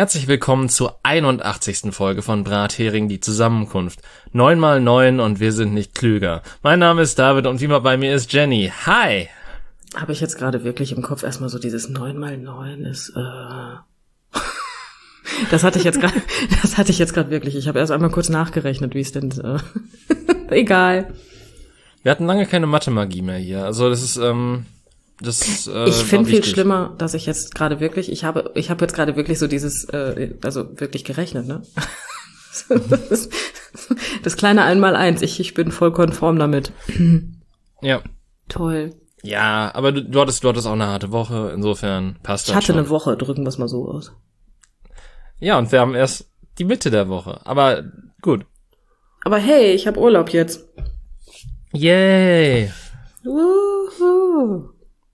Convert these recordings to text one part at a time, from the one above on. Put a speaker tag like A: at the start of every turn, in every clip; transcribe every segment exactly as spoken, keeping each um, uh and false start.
A: Herzlich willkommen zur einundachtzigsten Folge von Brathering, die Zusammenkunft. Neun mal neun und wir sind nicht klüger. Mein Name ist David und wie immer bei mir ist Jenny. Hi!
B: Habe ich jetzt gerade wirklich im Kopf erstmal so dieses neun mal neun ist, äh... das hatte ich jetzt gerade, das hatte ich jetzt gerade wirklich. Ich habe erst einmal kurz nachgerechnet, wie es denn, äh... egal.
A: Wir hatten lange keine Mathe-Magie mehr hier. Also das ist, ähm... Das, äh,
B: ich finde viel schlimmer, dass ich jetzt gerade wirklich, ich habe, ich habe jetzt gerade wirklich so dieses, äh, also wirklich gerechnet, ne? das, das kleine Einmaleins, ich, ich bin voll konform damit.
A: Ja.
B: Toll.
A: Ja, aber du, du hattest, du hattest auch eine harte Woche, insofern passt das
B: Ich hatte
A: schon.
B: eine Woche, drücken wir es mal so aus.
A: Ja, und wir haben erst die Mitte der Woche, aber gut.
B: Aber hey, ich habe Urlaub jetzt.
A: Yay!
B: Wuhu.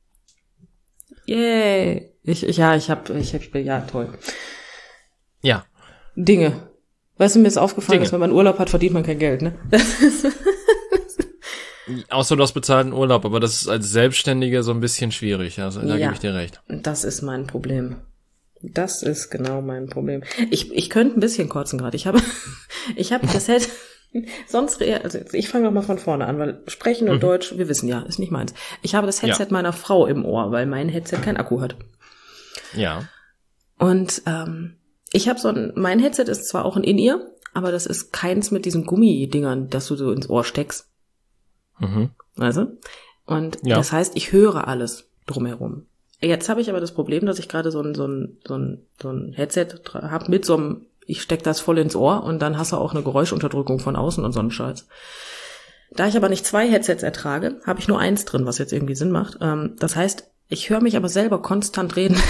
B: Yay. Ich, ich, ja, ich hab, ich hab, ja, toll.
A: Ja.
B: Dinge. Weißt du, mir ist aufgefallen,
A: Dinge.
B: dass wenn man Urlaub hat, verdient man kein Geld, ne?
A: Außer du hast bezahlten Urlaub, aber das ist als Selbstständiger so ein bisschen schwierig, also da
B: ja,
A: gebe ich dir recht.
B: Das ist mein Problem. Das ist genau mein Problem. Ich, ich könnte ein bisschen kotzen gerade. Ich habe, ich habe das hätte, sonst, also ich fange noch mal von vorne an, weil Sprechen und mhm. Deutsch, wir wissen ja, ist nicht meins. Ich habe das Headset ja. meiner Frau im Ohr, weil mein Headset keinen Akku hat.
A: Ja. Und
B: ähm, ich habe so ein, mein Headset ist zwar auch ein In-Ear, aber das ist keins mit diesen Gummidingern, dass du so ins Ohr steckst.
A: Mhm.
B: Also, und
A: ja.
B: das heißt, ich höre alles drumherum. Jetzt habe ich aber das Problem, dass ich gerade so ein so ein so ein so ein Headset habe mit so einem, ich steck das voll ins Ohr und dann hast du auch eine Geräuschunterdrückung von außen und so einen Scheiß. Da ich aber nicht zwei Headsets ertrage, habe ich nur eins drin, was jetzt irgendwie Sinn macht. Ähm, das heißt, ich höre mich aber selber konstant reden.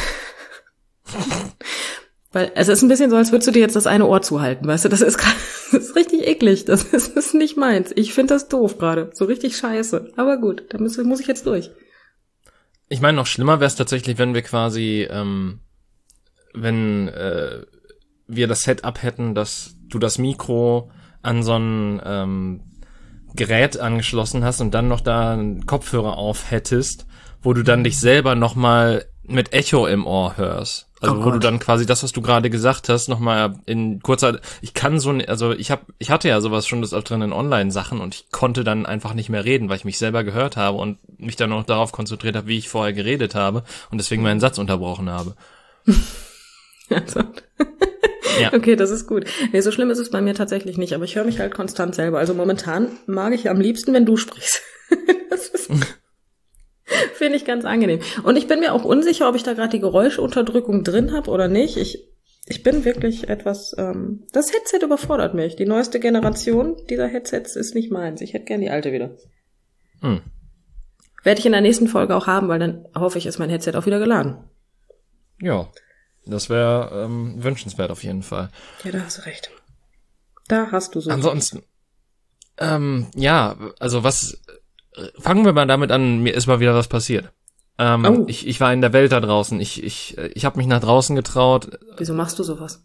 B: Weil es ist ein bisschen so, als würdest du dir jetzt das eine Ohr zuhalten, weißt du? Das ist, das ist richtig eklig. Das ist, das ist nicht meins. Ich finde das doof gerade. So richtig scheiße. Aber gut, da muss, muss ich jetzt durch.
A: Ich meine, noch schlimmer wäre es tatsächlich, wenn wir quasi, ähm, wenn äh, wir das Setup hätten, dass du das Mikro an so ein ähm, Gerät angeschlossen hast und dann noch da einen Kopfhörer auf hättest, wo du dann dich selber nochmal mit Echo im Ohr hörst. Also
B: oh
A: wo du dann quasi das, was du gerade gesagt hast, nochmal in kurzer, ich kann so, also ich hab, ich hatte ja sowas schon des Öfteren in Online-Sachen und ich konnte dann einfach nicht mehr reden, weil ich mich selber gehört habe und mich dann noch darauf konzentriert habe, wie ich vorher geredet habe und deswegen meinen Satz unterbrochen habe.
B: Also. Ja. Okay, das ist gut. Nee, so schlimm ist es bei mir tatsächlich nicht, aber ich höre mich halt konstant selber. Also momentan mag ich am liebsten, wenn du sprichst. Das ist finde ich ganz angenehm. Und ich bin mir auch unsicher, ob ich da gerade die Geräuschunterdrückung drin habe oder nicht. Ich ich bin wirklich etwas, ähm, das Headset überfordert mich. Die neueste Generation dieser Headsets ist nicht meins. Ich hätte gern die alte wieder.
A: Hm.
B: Werde ich in der nächsten Folge auch haben, weil dann hoffe ich, ist mein Headset auch wieder geladen.
A: Ja, das wäre ähm, wünschenswert auf jeden Fall.
B: Ja, da hast du recht. Da hast du so.
A: Ansonsten, ähm, ja, also was... Fangen wir mal damit an, mir ist mal wieder was passiert. Ähm,
B: oh.
A: ich, ich war in der Welt da draußen. Ich, ich, ich habe mich nach draußen getraut.
B: Wieso machst du sowas?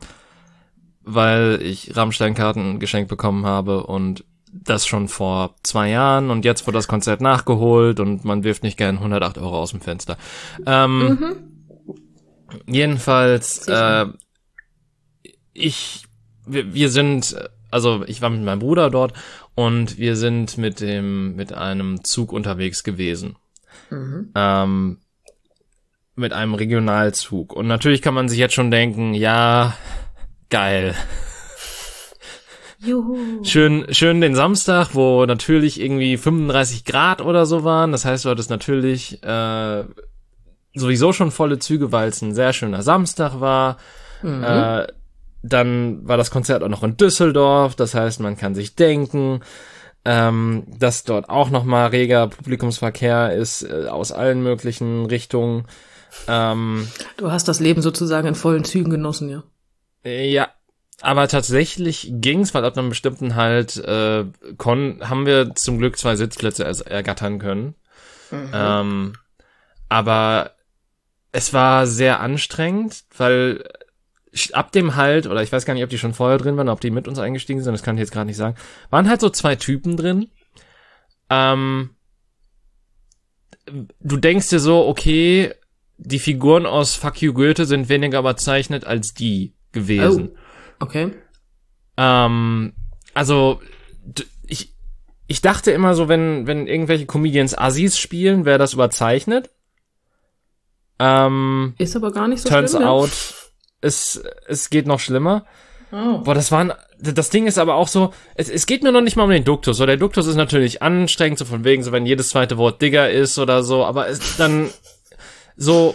A: Weil ich Rammstein-Karten geschenkt bekommen habe und das schon vor zwei Jahren und jetzt wurde das Konzert nachgeholt und man wirft nicht gern hundertacht Euro aus dem Fenster. Ähm, mhm. Jedenfalls, äh, ich, wir, wir sind, also ich war mit meinem Bruder dort und wir sind mit dem, mit einem Zug unterwegs gewesen. Mhm. Ähm, mit einem Regionalzug. Und natürlich kann man sich jetzt schon denken, ja, geil.
B: Juhu.
A: Schön, schön den Samstag, wo natürlich irgendwie fünfunddreißig Grad oder so waren. Das heißt, du hattest natürlich äh, sowieso schon volle Züge, weil es ein sehr schöner Samstag war. Mhm. Äh, Dann war das Konzert auch noch in Düsseldorf, das heißt, man kann sich denken, ähm, dass dort auch nochmal reger Publikumsverkehr ist, äh, aus allen möglichen Richtungen. Ähm,
B: du hast das Leben sozusagen in vollen Zügen genossen, ja?
A: Äh, ja, aber tatsächlich ging's, weil ab einem bestimmten halt äh, kon haben wir zum Glück zwei Sitzplätze er- ergattern können. Mhm. Ähm, aber es war sehr anstrengend, weil ab dem Halt, oder ich weiß gar nicht, ob die schon vorher drin waren, ob die mit uns eingestiegen sind, das kann ich jetzt gerade nicht sagen, waren halt so zwei Typen drin. Ähm, du denkst dir so, okay, die Figuren aus Fuck You Goethe sind weniger überzeichnet als die gewesen.
B: Oh, okay.
A: Ähm, also, ich, ich dachte immer so, wenn, wenn irgendwelche Comedians Assis spielen, wäre das überzeichnet. Ähm,
B: ist aber gar nicht so
A: turns
B: schlimm,
A: out, es, es geht noch schlimmer.
B: Oh.
A: Boah, das waren, das Ding ist aber auch so, es, es geht mir noch nicht mal um den Duktus. So, der Duktus ist natürlich anstrengend, so von wegen, so wenn jedes zweite Wort Digger ist oder so, aber es dann so,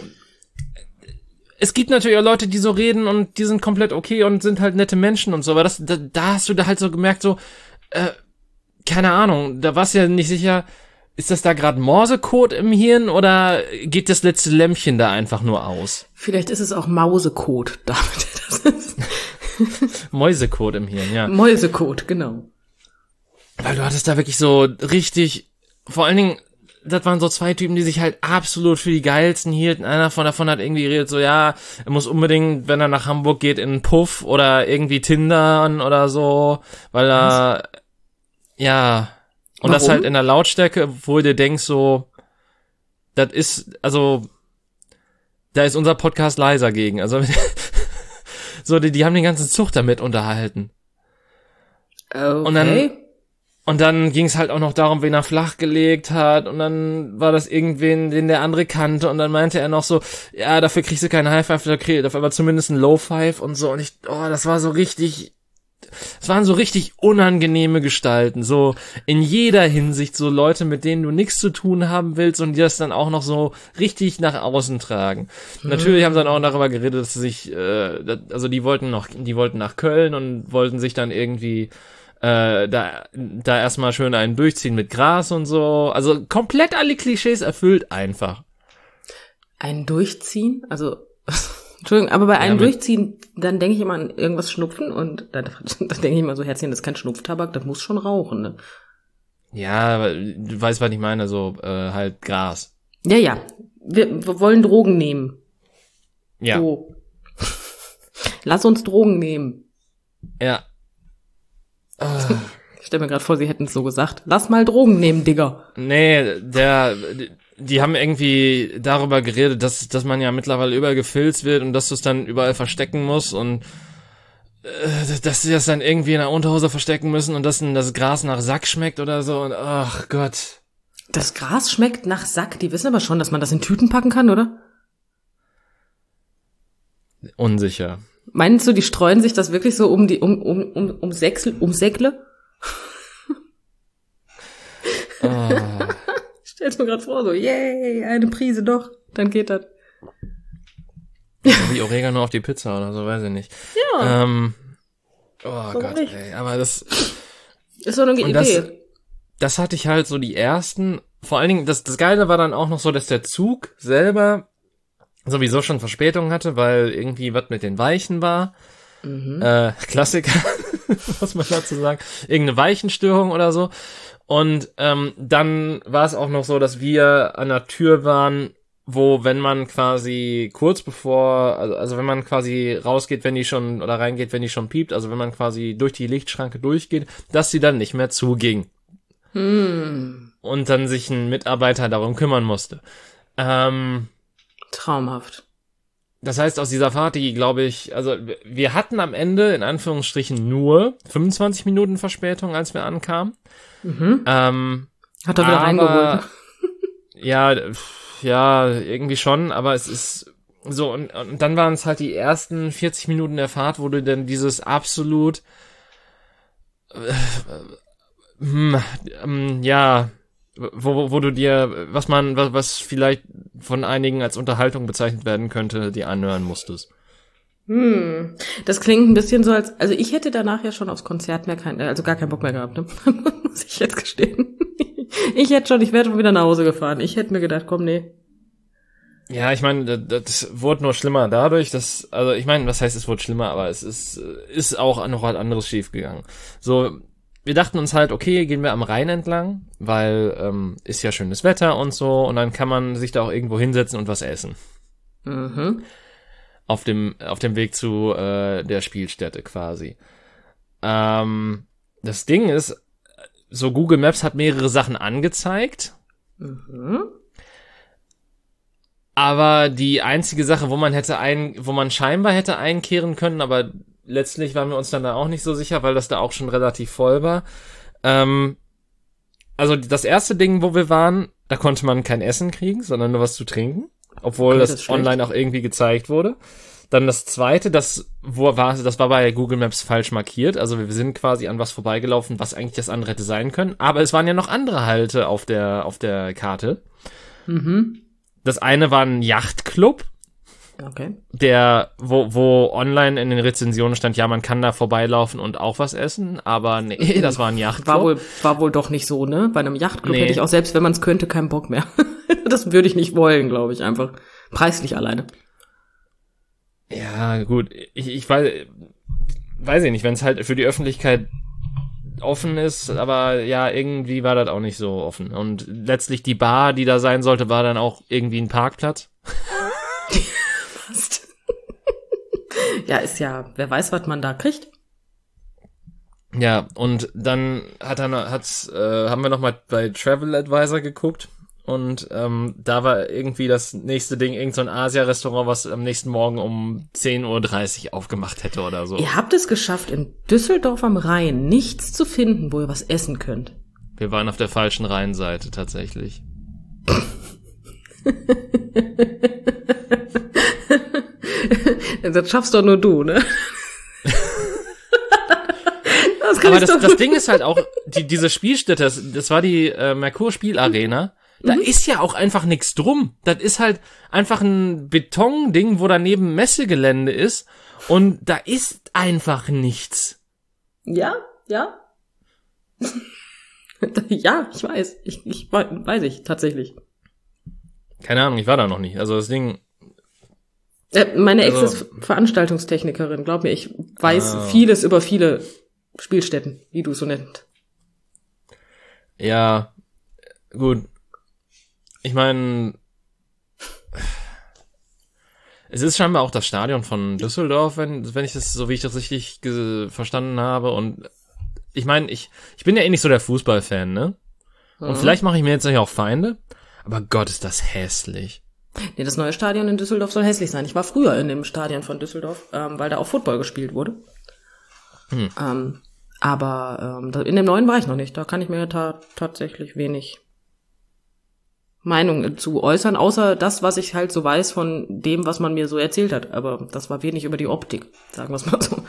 A: es gibt natürlich auch Leute, die so reden und die sind komplett okay und sind halt nette Menschen und so, aber das, da, da hast du da halt so gemerkt, so, äh, keine Ahnung, da warst du ja nicht sicher, ist das da gerade Morsecode im Hirn oder geht das letzte Lämpchen da einfach nur aus?
B: Vielleicht ist es auch Mausecode, damit das ist.
A: Mäusecode im Hirn, ja.
B: Mäusecode, genau.
A: Weil du hattest da wirklich so richtig, vor allen Dingen, das waren so zwei Typen, die sich halt absolut für die geilsten hielten. Einer von davon hat irgendwie geredet, so, ja, er muss unbedingt, wenn er nach Hamburg geht, in einen Puff oder irgendwie Tindern oder so, weil er, Was? ja, und Warum? Das halt in der Lautstärke, wo du denkst, so, das ist, also, da ist unser Podcast leiser gegen, also, so, die, die haben den ganzen Zug damit unterhalten.
B: Okay.
A: Und dann, und dann ging es halt auch noch darum, wen er flachgelegt hat, und dann war das irgendwen, den der andere kannte, und dann meinte er noch so, ja, dafür kriegst du keinen High Five, dafür aber zumindest ein Low Five und so, und ich, oh, das war so richtig, es waren so richtig unangenehme Gestalten, so in jeder Hinsicht, so Leute, mit denen du nichts zu tun haben willst und die das dann auch noch so richtig nach außen tragen. Mhm. Natürlich haben sie dann auch darüber geredet, dass sie sich, äh, also die wollten noch, die wollten nach Köln und wollten sich dann irgendwie äh, da, da erstmal schön einen durchziehen mit Gras und so, also komplett alle Klischees erfüllt einfach.
B: Ein Durchziehen? Also Entschuldigung, aber bei einem ja, Durchziehen, dann denke ich immer an irgendwas Schnupfen und dann, dann denke ich immer so, Herzchen, das ist kein Schnupftabak, das muss schon rauchen, ne?
A: Ja, du weißt, was ich meine, so äh, halt Gras.
B: Ja, ja, wir, wir wollen Drogen nehmen.
A: Ja.
B: So. Lass uns Drogen nehmen.
A: Ja.
B: Ich stelle mir gerade vor, sie hätten es so gesagt. Lass mal Drogen nehmen, Digga.
A: Nee, der... Die haben irgendwie darüber geredet, dass dass man ja mittlerweile überall gefilzt wird und dass du es dann überall verstecken musst und äh, dass sie das dann irgendwie in der Unterhose verstecken müssen und dass das Gras nach Sack schmeckt oder so und ach Gott.
B: Das Gras schmeckt nach Sack? Die wissen aber schon, dass man das in Tüten packen kann, oder?
A: Unsicher.
B: Meinst du, die streuen sich das wirklich so um die um um um um Säcksel, um Säckle?
A: Oh.
B: Stell's mir gerade vor, so, yay, eine Prise doch, dann geht das.
A: Wie Oregano auf die Pizza oder so, weiß ich nicht.
B: Ja.
A: Ähm, oh
B: Warum
A: Gott,
B: nicht?
A: ey, aber das...
B: Ist doch eine Idee.
A: Das, das hatte ich halt so die ersten, vor allen Dingen, das, das Geile war dann auch noch so, dass der Zug selber sowieso schon Verspätung hatte, weil irgendwie was mit den Weichen war. Mhm. Äh, Klassiker, muss man dazu sagen. Irgendeine Weichenstörung oder so. Und ähm, dann war es auch noch so, dass wir an der Tür waren, wo, wenn man quasi kurz bevor, also, also wenn man quasi rausgeht, wenn die schon, oder reingeht, wenn die schon piept, also wenn man quasi durch die Lichtschranke durchgeht, dass sie dann nicht mehr zuging.
B: Hm.
A: Und dann sich ein Mitarbeiter darum kümmern musste. Ähm,
B: Traumhaft.
A: Das heißt, aus dieser Fahrt, die, glaube ich, also wir hatten am Ende, in Anführungsstrichen, nur fünfundzwanzig Minuten Verspätung, als wir ankamen.
B: Mhm.
A: Ähm,
B: Hat er wieder
A: aber,
B: reingeholt.
A: Ja, ja, irgendwie schon, aber es ist so, und, und dann waren es halt die ersten vierzig Minuten der Fahrt, wo du dann dieses absolut äh, hm, ähm, ja, wo, wo du dir, was man, was, was vielleicht von einigen als Unterhaltung bezeichnet werden könnte, die anhören musstest.
B: Hm, das klingt ein bisschen so als, also ich hätte danach ja schon aufs Konzert mehr kein, also gar keinen Bock mehr gehabt, ne? Muss ich jetzt gestehen. Ich hätte schon, ich wäre schon wieder nach Hause gefahren. Ich hätte mir gedacht, komm, nee.
A: Ja, ich meine, das, das wurde nur schlimmer dadurch, dass, also ich meine, was heißt, es wurde schlimmer, aber es ist, ist auch noch was anderes schiefgegangen. So, wir dachten uns halt, okay, gehen wir am Rhein entlang, weil ähm, ist ja schönes Wetter und so, und dann kann man sich da auch irgendwo hinsetzen und was essen.
B: Mhm.
A: Auf dem auf dem Weg zu äh, der Spielstätte quasi. Ähm, das Ding ist, so Google Maps hat mehrere Sachen angezeigt.
B: Mhm.
A: Aber die einzige Sache, wo man hätte ein, wo man scheinbar hätte einkehren können, aber letztlich waren wir uns dann da auch nicht so sicher, weil das da auch schon relativ voll war. Ähm, also das erste Ding, wo wir waren, da konnte man kein Essen kriegen, sondern nur was zu trinken, obwohl okay, das, das online auch irgendwie gezeigt wurde. Dann das zweite, das wo war, das war bei Google Maps falsch markiert. Also wir sind quasi an was vorbeigelaufen, was eigentlich das andere hätte sein können. Aber es waren ja noch andere Halte auf der auf der Karte.
B: Mhm.
A: Das eine war ein Yachtclub,
B: okay.
A: der, wo, wo online in den Rezensionen stand, ja, man kann da vorbeilaufen und auch was essen, aber nee, das war ein Yachtclub.
B: War wohl, war wohl doch nicht so, ne? Bei einem Yachtclub nee. hätte ich auch, selbst wenn man es könnte, keinen Bock mehr. Das würde ich nicht wollen, glaube ich, einfach. Preislich alleine.
A: Ja, gut, ich, ich weiß, weiß ich nicht, wenn es halt für die Öffentlichkeit offen ist, aber ja, irgendwie war das auch nicht so offen. Und letztlich die Bar, die da sein sollte, war dann auch irgendwie ein Parkplatz.
B: Fast. Ja, ist ja, wer weiß, was man da kriegt.
A: Ja, und dann hat dann hat's, äh, haben wir noch mal bei Travel Advisor geguckt und ähm, da war irgendwie das nächste Ding, irgend so ein Asia-Restaurant, was am nächsten Morgen um zehn Uhr dreißig aufgemacht hätte oder so.
B: Ihr habt es geschafft, in Düsseldorf am Rhein nichts zu finden, wo ihr was essen könnt.
A: Wir waren auf der falschen Rheinseite tatsächlich.
B: Das schaffst doch nur du, ne?
A: Das Aber das, das Ding ist halt auch, die, diese Spielstätte, das, das war die äh, Merkur Spielarena. Da mhm. ist ja auch einfach nichts drum. Das ist halt einfach ein Betonding, wo daneben Messegelände ist. Und da ist einfach nichts.
B: Ja, ja. Ja, ich weiß. Ich, ich weiß ich, tatsächlich.
A: Keine Ahnung, ich war da noch nicht. Also das Ding...
B: Äh, meine Ex also, ist Veranstaltungstechnikerin. Glaub mir, ich weiß ah. vieles über viele Spielstätten, wie du es so nennst.
A: Ja, gut. Ich meine, es ist scheinbar auch das Stadion von Düsseldorf, wenn wenn ich das, so wie ich das richtig ge- verstanden habe. Und ich meine, ich ich bin ja eh nicht so der Fußballfan, ne? Und mhm. vielleicht mache ich mir jetzt nicht auch Feinde, aber Gott, ist das hässlich.
B: Nee, das neue Stadion in Düsseldorf soll hässlich sein. Ich war früher in dem Stadion von Düsseldorf, ähm, weil da auch Football gespielt wurde. Hm. Ähm, aber ähm, in dem neuen war ich noch nicht. Da kann ich mir ta- tatsächlich wenig Meinung zu äußern, außer das, was ich halt so weiß von dem, was man mir so erzählt hat. Aber das war wenig über die Optik, sagen wir es mal so.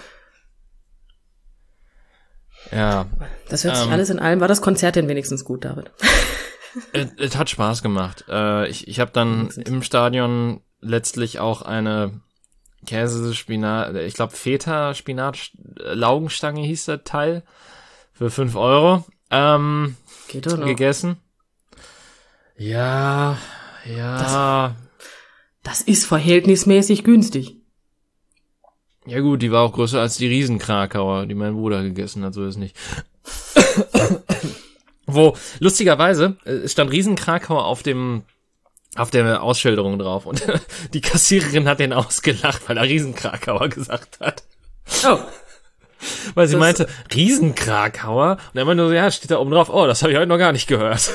A: Ja.
B: Das hört sich ähm, alles in allem. War das Konzert denn wenigstens gut, David?
A: Es, es hat Spaß gemacht. Äh, ich ich habe dann im Stadion letztlich auch eine Käse-Spinat, ich glaube Feta-Spinat-Laugenstange hieß der Teil, für fünf Euro ähm,
B: Geht doch noch.
A: gegessen. Ja, ja.
B: Das, das ist verhältnismäßig günstig.
A: Ja gut, die war auch größer als die Riesenkrakauer, die mein Bruder gegessen hat, so ist nicht. Wo, lustigerweise, es stand Riesenkrakauer auf dem, auf der Ausschilderung drauf und die Kassiererin hat den ausgelacht, weil er Riesenkrakauer gesagt hat.
B: Oh.
A: Weil sie das meinte, Riesenkrakauer? Und er meinte nur so, ja, steht da oben drauf, oh, das habe ich heute noch gar nicht gehört.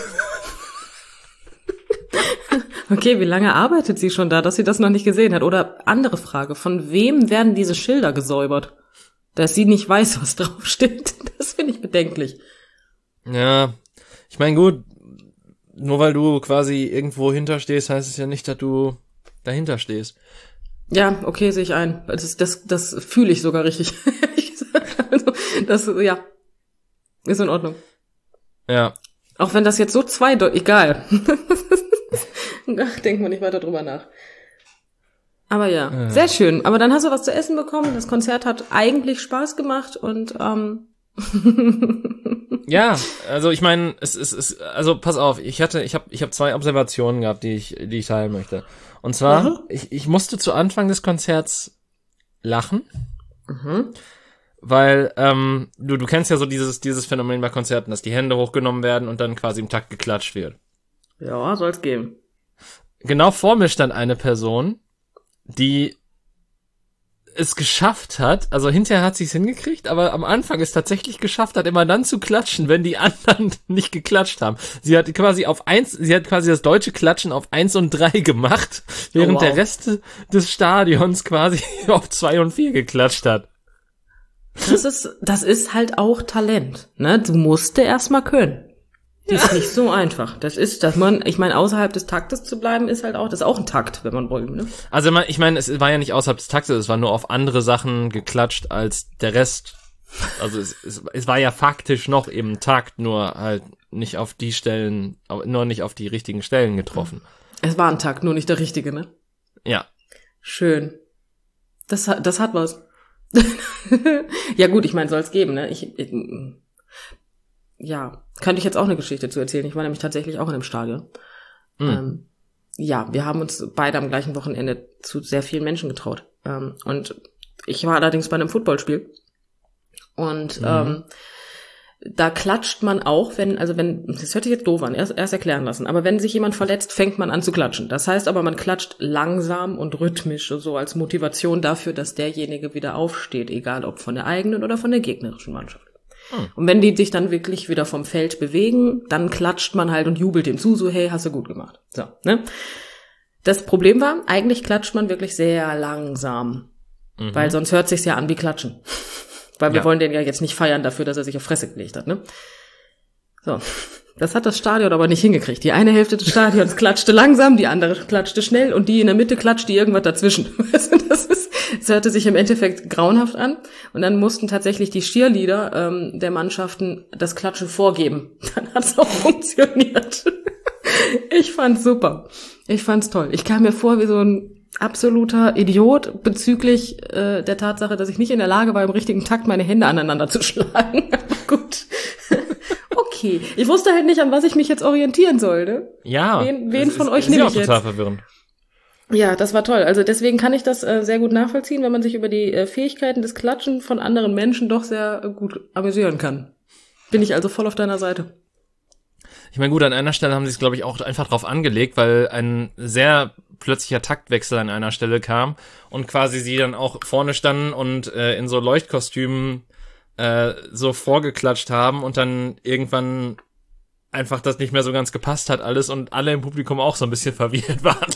B: Okay, wie lange arbeitet sie schon da, dass sie das noch nicht gesehen hat? Oder andere Frage, von wem werden diese Schilder gesäubert? Dass sie nicht weiß, was draufsteht. Das finde ich bedenklich.
A: Ja, ich meine, gut, nur weil du quasi irgendwo hinterstehst, heißt es ja nicht, dass du dahinter stehst.
B: Ja, okay, sehe ich ein. Das, das, das fühle ich sogar richtig. Also, das, ja, ist in Ordnung.
A: Ja.
B: Auch wenn das jetzt so zweideutig, egal. Ach, denkt man nicht weiter drüber nach. Aber ja, ja, sehr schön. Aber dann hast du was zu essen bekommen. Das Konzert hat eigentlich Spaß gemacht und ähm
A: ja, also ich meine, es ist es, es, also pass auf, ich hatte, ich habe, ich habe zwei Observationen gehabt, die ich, die ich teilen möchte. Und zwar, mhm. ich, ich musste zu Anfang des Konzerts lachen,
B: mhm.
A: weil ähm, du, du kennst ja so dieses, dieses Phänomen bei Konzerten, dass die Hände hochgenommen werden und dann quasi im Takt geklatscht wird.
B: Ja, soll's geben. Genau
A: vor mir stand eine Person, die es geschafft hat, also hinterher hat sie es hingekriegt, aber am Anfang es tatsächlich geschafft hat, immer dann zu klatschen, wenn die anderen nicht geklatscht haben. Sie hat quasi auf eins, sie hat quasi das deutsche Klatschen auf eins und drei gemacht, während oh, wow. der Rest des Stadions quasi auf zwei und vier geklatscht hat.
B: Das ist, das ist halt auch Talent, ne? Du musst erstmal können. Das ist nicht so einfach. Das ist, dass man, ich meine, außerhalb des Taktes zu bleiben, ist halt auch, das ist auch ein Takt, wenn man will, ne?
A: Also ich meine, es war ja nicht außerhalb des Taktes, es war nur auf andere Sachen geklatscht als der Rest. Also es, es, es war ja faktisch noch eben Takt, nur halt nicht auf die Stellen, nur nicht auf die richtigen Stellen getroffen.
B: Es war ein Takt, nur nicht der richtige, ne?
A: Ja.
B: Schön. Das hat, das hat was. Ja gut, ich meine, soll's geben, ne? Ich, ich ja, könnte ich jetzt auch eine Geschichte zu erzählen. Ich war nämlich tatsächlich auch in einem Stadion. Mhm. Ähm, ja, wir haben uns beide am gleichen Wochenende zu sehr vielen Menschen getraut. Ähm, und ich war allerdings bei einem Footballspiel. Und mhm. ähm, da klatscht man auch, wenn, also wenn, das hört sich jetzt doof an, erst, erst erklären lassen, aber wenn sich jemand verletzt, fängt man an zu klatschen. Das heißt aber, man klatscht langsam und rhythmisch, so als Motivation dafür, dass derjenige wieder aufsteht, egal ob von der eigenen oder von der gegnerischen Mannschaft. Hm. Und wenn die sich dann wirklich wieder vom Feld bewegen, dann klatscht man halt und jubelt dem zu, so, hey, hast du gut gemacht. So, ne? Das Problem war, eigentlich klatscht man wirklich sehr langsam, mhm. weil sonst hört sich's ja an wie Klatschen. Weil wir ja. wollen den ja jetzt nicht feiern dafür, dass er sich auf Fresse gelegt hat, ne? So. Das hat das Stadion aber nicht hingekriegt. Die eine Hälfte des Stadions klatschte langsam, die andere klatschte schnell und die in der Mitte klatschte irgendwas dazwischen. Das ist, das hörte sich im Endeffekt grauenhaft an. Und dann mussten tatsächlich die Cheerleader ähm, der Mannschaften das Klatschen vorgeben. Dann hat's auch funktioniert. Ich fand's super. Ich fand's toll. Ich kam mir vor wie so ein absoluter Idiot bezüglich äh, der Tatsache, dass ich nicht in der Lage war, im richtigen Takt meine Hände aneinander zu schlagen. Aber gut. Okay. Ich wusste halt nicht, an was ich mich jetzt orientieren soll, ne?
A: Ja.
B: Wen, wen von ist, euch nehme ich jetzt?
A: Total verwirrend.
B: Ja, das war toll. Also deswegen kann ich das äh, sehr gut nachvollziehen, wenn man sich über die äh, Fähigkeiten des Klatschen von anderen Menschen doch sehr äh, gut amüsieren kann. Bin ich also voll auf deiner Seite.
A: Ich meine, gut, an einer Stelle haben sie es, glaube ich, auch einfach drauf angelegt, weil ein sehr plötzlicher Taktwechsel an einer Stelle kam und quasi sie dann auch vorne standen und äh, in so Leuchtkostümen äh, so vorgeklatscht haben und dann irgendwann einfach das nicht mehr so ganz gepasst hat alles und alle im Publikum auch so ein bisschen verwirrt waren.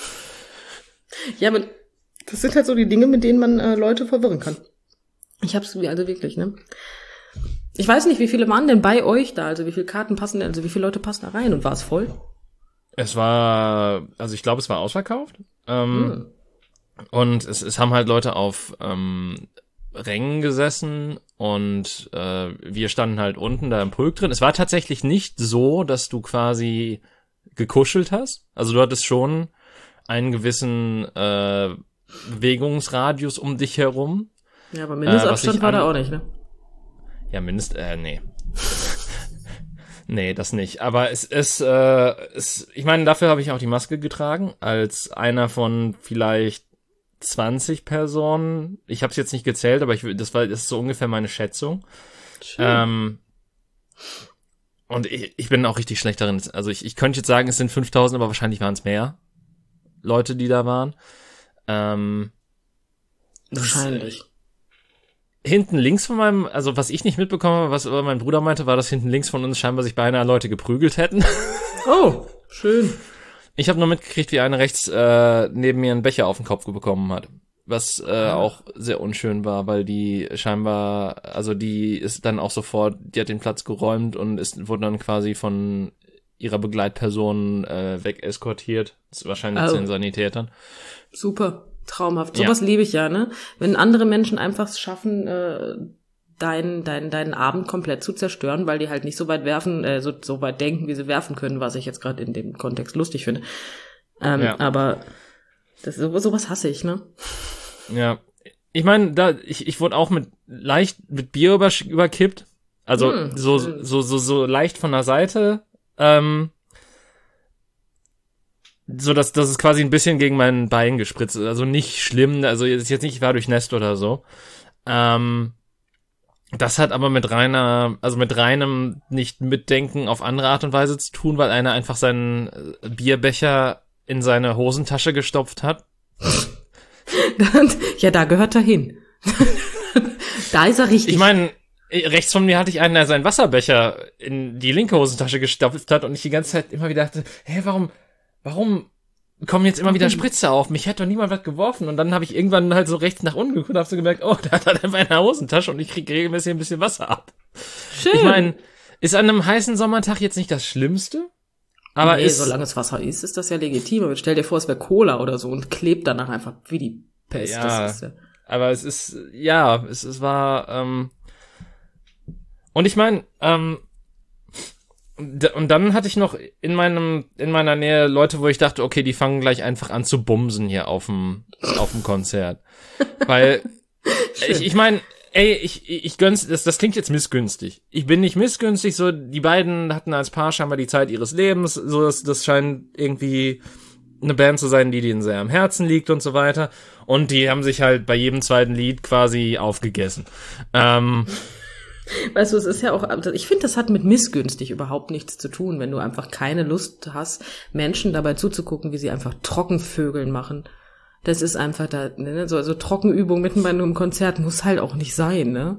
B: Ja, aber das sind halt so die Dinge, mit denen man äh, Leute verwirren kann. Ich hab's also wirklich, ne? Ich weiß nicht, wie viele waren denn bei euch da? Also wie viele Karten passen denn, also wie viele Leute passen da rein? Und war es voll?
A: Es war, also ich glaube, es war ausverkauft. Ähm, hm. Und es, es haben halt Leute auf ähm, Rängen gesessen und äh, wir standen halt unten da im Pulk drin. Es war tatsächlich nicht so, dass du quasi gekuschelt hast. Also du hattest schon einen gewissen äh, Bewegungsradius um dich herum.
B: Ja, aber Mindestabstand äh, war da auch nicht, ne?
A: Ja, mindest, äh, nee. Nee, das nicht. Aber es ist, äh, es, ich meine, dafür habe ich auch die Maske getragen, als einer von vielleicht zwanzig Personen. Ich habe es jetzt nicht gezählt, aber ich, das war, das ist so ungefähr meine Schätzung. Schön. Ähm, und ich, ich bin auch richtig schlecht darin. Also ich, ich könnte jetzt sagen, es sind fünftausend, aber wahrscheinlich waren es mehr Leute, die da waren. Ähm,
B: wahrscheinlich.
A: Hinten links von meinem, also was ich nicht mitbekommen habe, was aber mein Bruder meinte, war, dass hinten links von uns scheinbar sich beinahe Leute geprügelt hätten.
B: Oh, schön.
A: Ich habe nur mitgekriegt, wie eine rechts äh, neben mir einen Becher auf den Kopf bekommen hat. Was äh, ah. auch sehr unschön war, weil die scheinbar, also die ist dann auch sofort, die hat den Platz geräumt und ist wurde dann quasi von ihrer Begleitperson äh, weg eskortiert. Das ist wahrscheinlich oh. zu den Sanitätern.
B: Super. Traumhaft. Sowas ja. liebe ich ja, ne? Wenn andere Menschen einfach es schaffen, äh, deinen deinen deinen Abend komplett zu zerstören, weil die halt nicht so weit werfen, äh, so, so weit denken, wie sie werfen können, was ich jetzt gerade in dem Kontext lustig finde. Ähm, ja. Aber das sowas hasse ich, ne?
A: Ja. Ich meine, da ich ich wurde auch mit leicht mit Bier über, überkippt. Also hm, so, so so so so leicht von der Seite. Ähm, so dass das ist quasi ein bisschen gegen mein Bein gespritzt ist, also nicht schlimm, also ist jetzt nicht, ich war durchnässt oder so. Ähm, das hat aber mit reiner, also mit reinem nicht mitdenken auf andere Art und Weise zu tun, weil einer einfach seinen Bierbecher in seine Hosentasche gestopft hat.
B: Ja, da gehört er hin. Da ist er richtig.
A: Ich meine, rechts von mir hatte ich einen, der seinen Wasserbecher in die linke Hosentasche gestopft hat und ich die ganze Zeit immer wieder dachte, hä, warum, warum kommen jetzt immer wieder Spritze auf? Mich hätte doch niemand was geworfen. Und dann habe ich irgendwann halt so rechts nach unten geguckt und habe so gemerkt, oh, da hat er einfach eine Hosentasche und ich kriege regelmäßig ein bisschen Wasser ab.
B: Schön.
A: Ich meine, ist an einem heißen Sommertag jetzt nicht das Schlimmste? Aber
B: nee,
A: ist,
B: solange es Wasser ist, ist das ja legitim. Aber stell dir vor, es wäre Cola oder so und klebt danach einfach wie die Pest.
A: Ja,
B: das ist ja
A: aber es ist, ja, es, es war, ähm, und ich meine, ähm, d- und dann hatte ich noch in meinem, in meiner Nähe Leute, wo ich dachte, okay, die fangen gleich einfach an zu bumsen hier auf dem, auf dem Konzert. Weil, ich, ich meine, ey, ich, ich gönn's, das, das klingt jetzt missgünstig. Ich bin nicht missgünstig, so, die beiden hatten als Paar scheinbar die Zeit ihres Lebens, so, das, das scheint irgendwie eine Band zu sein, die denen sehr am Herzen liegt und so weiter. Und die haben sich halt bei jedem zweiten Lied quasi aufgegessen. Ähm,
B: Weißt du, es ist ja auch, ich finde, das hat mit missgünstig überhaupt nichts zu tun, wenn du einfach keine Lust hast, Menschen dabei zuzugucken, wie sie einfach Trockenvögeln machen. Das ist einfach da, ne, so also Trockenübung mitten bei einem Konzert muss halt auch nicht sein, ne?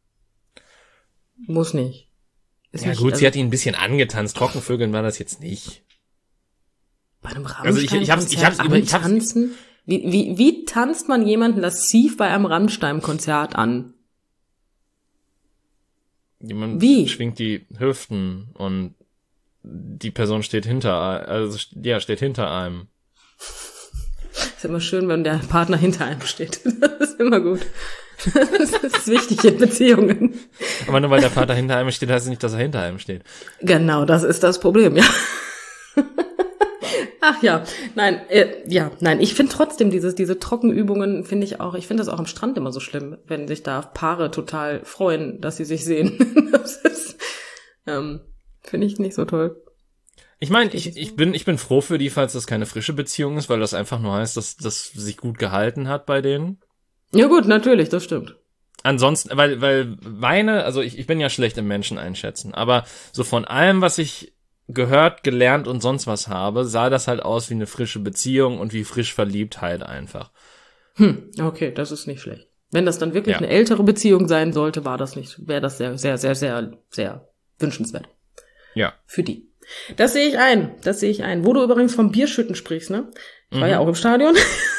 B: Muss nicht. Ist
A: ja
B: nicht,
A: gut,
B: also,
A: sie hat ihn ein bisschen angetanzt. Trockenvögeln war das jetzt nicht.
B: Bei einem Rammstein
A: Also ich, ich hab's, ich hab's über, ich hab's,
B: tanzen? Wie, wie, wie tanzt man jemanden lassiv bei einem Rammstein-Konzert an?
A: jemand
B: Wie?
A: schwingt die Hüften und die Person steht hinter, also, ja, steht hinter einem.
B: Ist immer schön, wenn der Partner hinter einem steht. Das ist immer gut. Das ist wichtig in Beziehungen.
A: Aber nur weil der Partner hinter einem steht, heißt es nicht, dass er hinter einem steht.
B: Genau, das ist das Problem, ja. Ach ja, nein, äh, ja, nein, ich finde trotzdem dieses, diese Trockenübungen finde ich auch, ich finde das auch am Strand immer so schlimm, wenn sich da Paare total freuen, dass sie sich sehen. Das ist, ähm, finde ich nicht so toll.
A: Ich meine, ich, ich bin, ich bin froh für die, falls das keine frische Beziehung ist, weil das einfach nur heißt, dass das sich gut gehalten hat bei denen.
B: Ja gut, natürlich, das stimmt.
A: Ansonsten, weil, weil meine, also ich, ich bin ja schlecht im Menschen einschätzen, aber so von allem, was ich gehört, gelernt und sonst was habe, sah das halt aus wie eine frische Beziehung und wie frisch Verliebtheit einfach.
B: Hm, okay, das ist nicht schlecht. Wenn das dann wirklich
A: Ja.
B: eine ältere Beziehung sein sollte, war das nicht, wäre das sehr, sehr, sehr, sehr, sehr wünschenswert.
A: Ja.
B: Für die. Das sehe ich ein, das sehe ich ein. Wo du übrigens vom Bierschütten sprichst, ne? Ich war
A: Mhm.
B: ja auch im Stadion.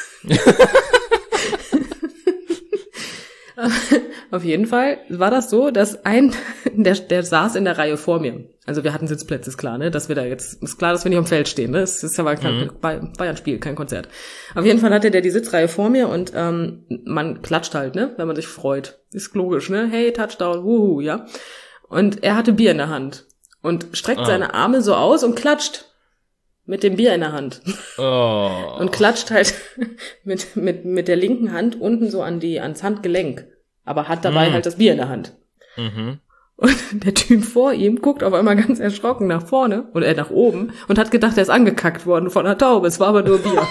B: Auf jeden Fall war das so, dass ein, der, der saß in der Reihe vor mir. Also wir hatten Sitzplätze, ist klar, ne? Dass wir da jetzt, ist klar, dass wir nicht am Feld stehen, ne? Es ist ja kein
A: Mhm.
B: Bayern-Spiel, kein Konzert. Auf jeden Fall hatte der die Sitzreihe vor mir und ähm, man klatscht halt, ne? Wenn man sich freut. Ist logisch, ne? Hey, Touchdown, wuhu, ja? Und er hatte Bier in der Hand und streckt
A: Ah.
B: seine Arme so aus und klatscht mit dem Bier in der Hand.
A: Oh.
B: Und klatscht halt mit, mit, mit der linken Hand unten so an die, ans Handgelenk. Aber hat dabei
A: Mm.
B: halt das Bier in der Hand.
A: Mhm.
B: Und der Typ vor ihm guckt auf einmal ganz erschrocken nach vorne oder äh, nach oben und hat gedacht, er ist angekackt worden von einer Taube. Es war aber nur Bier.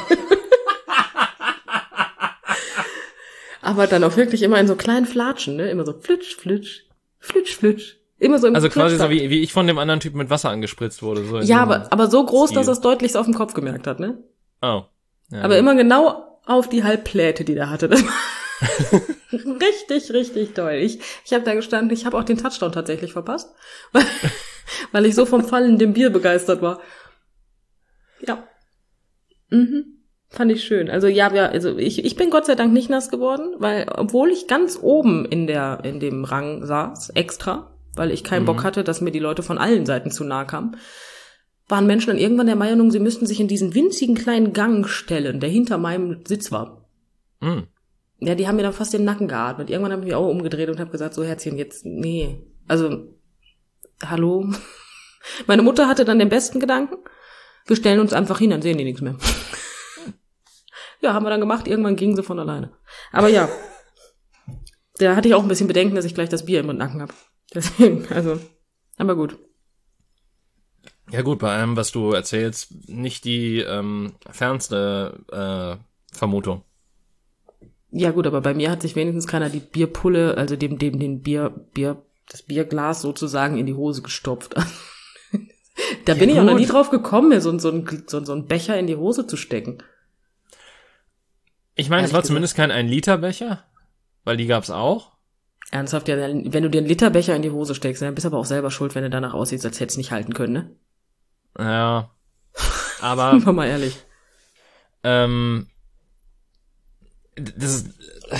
B: Aber dann auch wirklich immer in so kleinen Flatschen, ne? Immer so flitsch, flitsch, flitsch, flitsch. Immer so im
A: Also quasi so
B: Klatschtakt.
A: wie, wie ich von dem anderen Typen mit Wasser angespritzt wurde. So in
B: Ja,
A: dem
B: aber, aber so groß,
A: Stil.
B: dass er es deutlichst auf dem Kopf gemerkt hat, ne?
A: Oh. Ja.
B: Aber immer genau auf die Halbpläte, die der hatte. Das war richtig, richtig toll. Ich, ich habe da gestanden, ich habe auch den Touchdown tatsächlich verpasst, weil, weil ich so vom fallenden Bier begeistert war. Ja. Mhm. Fand ich schön. Also ja, ja, also ich, ich bin Gott sei Dank nicht nass geworden, weil obwohl ich ganz oben in der in dem Rang saß, extra, weil ich keinen
A: Mhm.
B: Bock hatte, dass mir die Leute von allen Seiten zu nahe kamen, waren Menschen dann irgendwann der Meinung, sie müssten sich in diesen winzigen kleinen Gang stellen, der hinter meinem Sitz war.
A: Mhm.
B: Ja, die haben mir dann fast den Nacken geatmet. Irgendwann habe ich mich auch umgedreht und habe gesagt, so Herzchen, jetzt, nee. Also, hallo? Meine Mutter hatte dann den besten Gedanken. Wir stellen uns einfach hin, dann sehen die nichts mehr. Ja, haben wir dann gemacht. Irgendwann gingen sie von alleine. Aber ja, da hatte ich auch ein bisschen Bedenken, dass ich gleich das Bier im Nacken habe. Deswegen, also, aber gut.
A: Ja gut, bei allem, was du erzählst, nicht die ähm, fernste äh, Vermutung.
B: Ja gut, aber bei mir hat sich wenigstens keiner die Bierpulle, also dem, dem, den Bier, Bier, das Bierglas sozusagen in die Hose gestopft. Da
A: Ja,
B: bin ich auch noch
A: gut.
B: nie drauf gekommen, mir so, so, ein, so, so ein Becher in die Hose zu stecken.
A: Ich meine, es war zumindest kein ein-Liter-Becher, weil die gab's auch.
B: Ernsthaft, ja, wenn du dir einen Literbecher in die Hose steckst, dann bist du aber auch selber schuld, wenn du danach aussiehst, als hättest du nicht halten können, ne?
A: Ja. Aber.
B: War mal ehrlich.
A: Ähm. Das ist.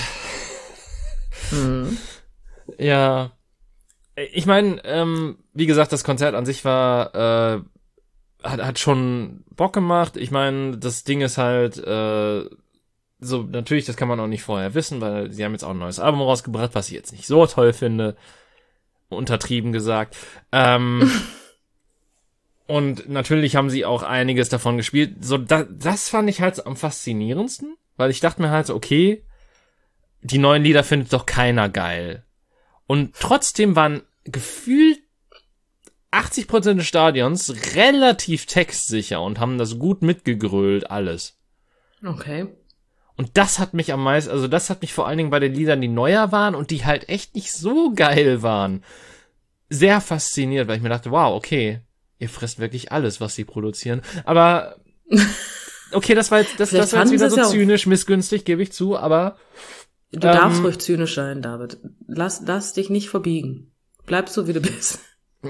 B: Mhm.
A: Ja. Ich meine, ähm, wie gesagt, das Konzert an sich war, äh, hat, hat schon Bock gemacht. Ich meine, das Ding ist halt, äh, so, natürlich, das kann man auch nicht vorher wissen, weil sie haben jetzt auch ein neues Album rausgebracht, was ich jetzt nicht so toll finde. Untertrieben gesagt. Ähm, und natürlich haben sie auch einiges davon gespielt. So, da, das fand ich halt am faszinierendsten, weil ich dachte mir halt so, okay, die neuen Lieder findet doch keiner geil. Und trotzdem waren gefühlt achtzig Prozent des Stadions relativ textsicher und haben das gut mitgegrölt, alles.
B: Okay.
A: Und das hat mich am meisten, also das hat mich vor allen Dingen bei den Liedern, die neuer waren und die halt echt nicht so geil waren, sehr fasziniert, weil ich mir dachte, wow, okay, ihr fresst wirklich alles, was sie produzieren. Aber, okay, das war jetzt, das, das war jetzt wieder so zynisch, missgünstig, gebe ich zu, aber
B: du darfst ähm, ruhig zynisch sein, David. Lass, lass dich nicht verbiegen. Bleib so, wie du bist.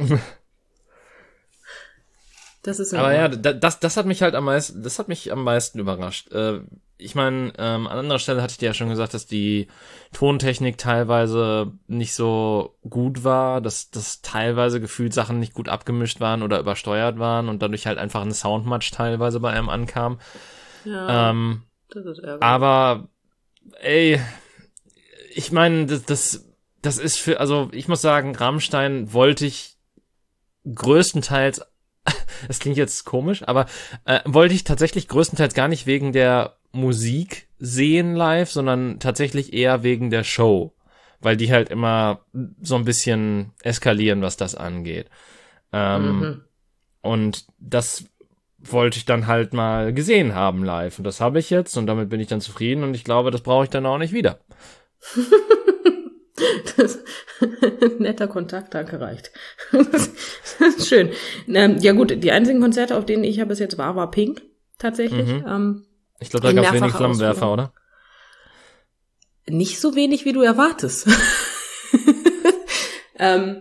B: Das ist
A: aber ja, das, das hat mich halt am meisten, das hat mich am meisten überrascht. Äh, ich meine, ähm, an anderer Stelle hatte ich dir ja schon gesagt, dass die Tontechnik teilweise nicht so gut war, dass, dass teilweise gefühlt Sachen nicht gut abgemischt waren oder übersteuert waren und dadurch halt einfach ein Soundmatch teilweise bei einem ankam.
B: Ja,
A: ähm,
B: das ist ärgerlich.
A: Aber, ey, ich meine, das, das, das ist für, also ich muss sagen, Rammstein wollte ich größtenteils, das klingt jetzt komisch, aber äh, wollte ich tatsächlich größtenteils gar nicht wegen der Musik sehen live, sondern tatsächlich eher wegen der Show, weil die halt immer so ein bisschen eskalieren, was das angeht. Ähm, mhm. Und das wollte ich dann halt mal gesehen haben live und das habe ich jetzt und damit bin ich dann zufrieden und ich glaube, das brauche ich dann auch nicht wieder.
B: Das, netter Kontakt, danke, reicht. Das ist schön. Ähm, ja gut, die einzigen Konzerte, auf denen ich ja bis jetzt war, war Pink, tatsächlich.
A: Mhm.
B: Ähm,
A: ich glaube, da gab es wenig Flammenwerfer, oder?
B: Nicht so wenig, wie du erwartest. ähm,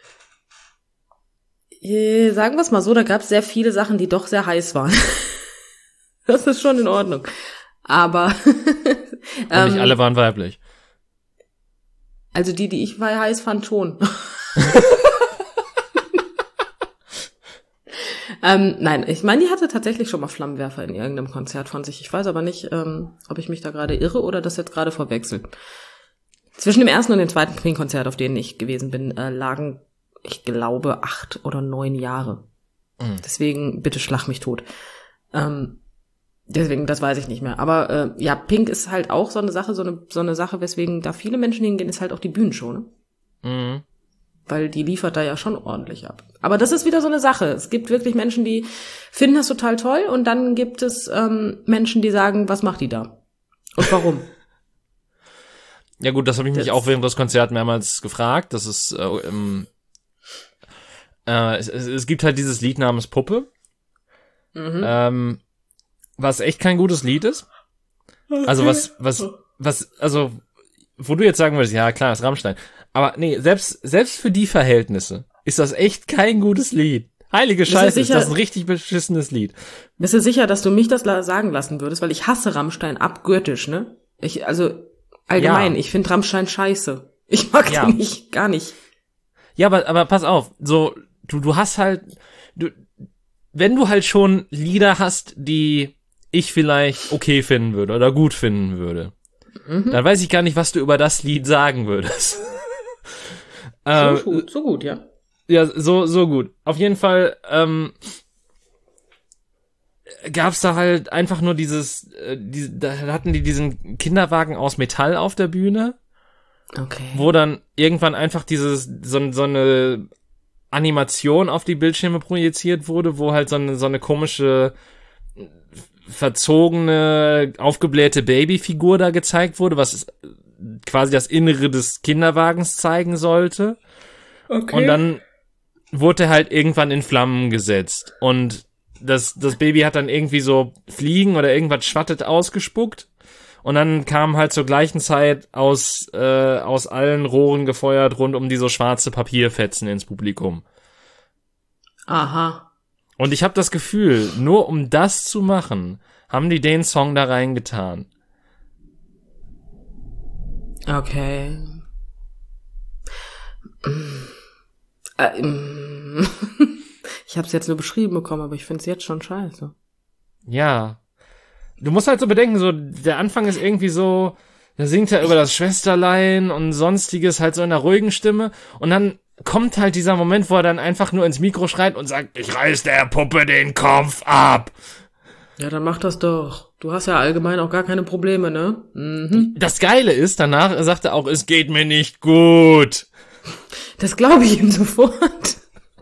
B: äh, sagen wir es mal so, da gab es sehr viele Sachen, die doch sehr heiß waren. Das ist schon in Ordnung. Aber
A: ähm, nicht alle waren weiblich.
B: Also die, die ich heiß fand, schon. ähm, nein, ich meine, die hatte tatsächlich schon mal Flammenwerfer in irgendeinem Konzert von sich. Ich weiß aber nicht, ähm, ob ich mich da gerade irre oder das jetzt gerade verwechsel. Zwischen dem ersten und dem zweiten Pink-Konzert, auf denen ich gewesen bin, äh, lagen, ich glaube, acht oder neun Jahre. Mhm. Deswegen, bitte schlag mich tot. Ähm, Deswegen, das weiß ich nicht mehr. Aber äh, ja, Pink ist halt auch so eine Sache, so eine so eine Sache, weswegen da viele Menschen hingehen, ist halt auch die Bühnenshow, ne?
A: Mhm.
B: Weil die liefert da ja schon ordentlich ab. Aber das ist wieder so eine Sache. Es gibt wirklich Menschen, die finden das total toll und dann gibt es ähm, Menschen, die sagen, was macht die da? Und warum?
A: Ja gut, das habe ich mich das auch während des Konzerts mehrmals gefragt. Das ist, äh, ähm, äh, es, es gibt halt dieses Lied namens Puppe. Mhm. Ähm, was echt kein gutes Lied ist. Also was, was, was, also, wo du jetzt sagen würdest, ja klar, ist Rammstein. Aber nee, selbst, selbst für die Verhältnisse ist das echt kein gutes Lied. Heilige Scheiße, ist das ein richtig beschissenes Lied.
B: Bist du sicher, dass du mich das sagen lassen würdest? Weil ich hasse Rammstein abgöttisch, ne? Ich, also, allgemein, ja. Ich finde Rammstein scheiße. Ich mag ja. den nicht, gar nicht.
A: Ja, aber, aber pass auf, so, du, du hast halt, du, wenn du halt schon Lieder hast, die ich vielleicht okay finden würde oder gut finden würde, mhm. dann weiß ich gar nicht, was du über das Lied sagen würdest.
B: So ähm, gut, so gut, ja.
A: Ja, so, so gut. Auf jeden Fall, ähm, gab's da halt einfach nur dieses, äh, die, da hatten die diesen Kinderwagen aus Metall auf der Bühne.
B: Okay.
A: Wo dann irgendwann einfach dieses, so, so eine Animation auf die Bildschirme projiziert wurde, wo halt so eine, so eine komische, verzogene, aufgeblähte Babyfigur da gezeigt wurde, was quasi das Innere des Kinderwagens zeigen sollte.
B: Okay.
A: Und dann wurde er halt irgendwann in Flammen gesetzt. Und das, das Baby hat dann irgendwie so Fliegen oder irgendwas schwattet ausgespuckt. Und dann kam halt zur gleichen Zeit aus äh, aus allen Rohren gefeuert rund um die so schwarze Papierfetzen ins Publikum.
B: Aha.
A: Und ich habe das Gefühl, nur um das zu machen, haben die den Song da reingetan.
B: Okay. Äh, ich habe es jetzt nur beschrieben bekommen, aber ich finde es jetzt schon scheiße.
A: Ja. Du musst halt so bedenken, so der Anfang ist irgendwie so, da singt er über das Schwesterlein und sonstiges halt so in einer ruhigen Stimme und dann kommt halt dieser Moment, wo er dann einfach nur ins Mikro schreit und sagt, ich reiß der Puppe den Kopf ab.
B: Ja, dann mach das doch. Du hast ja allgemein auch gar keine Probleme, ne? Mhm.
A: Das Geile ist, danach sagt er auch, es geht mir nicht gut.
B: Das glaube ich ihm sofort.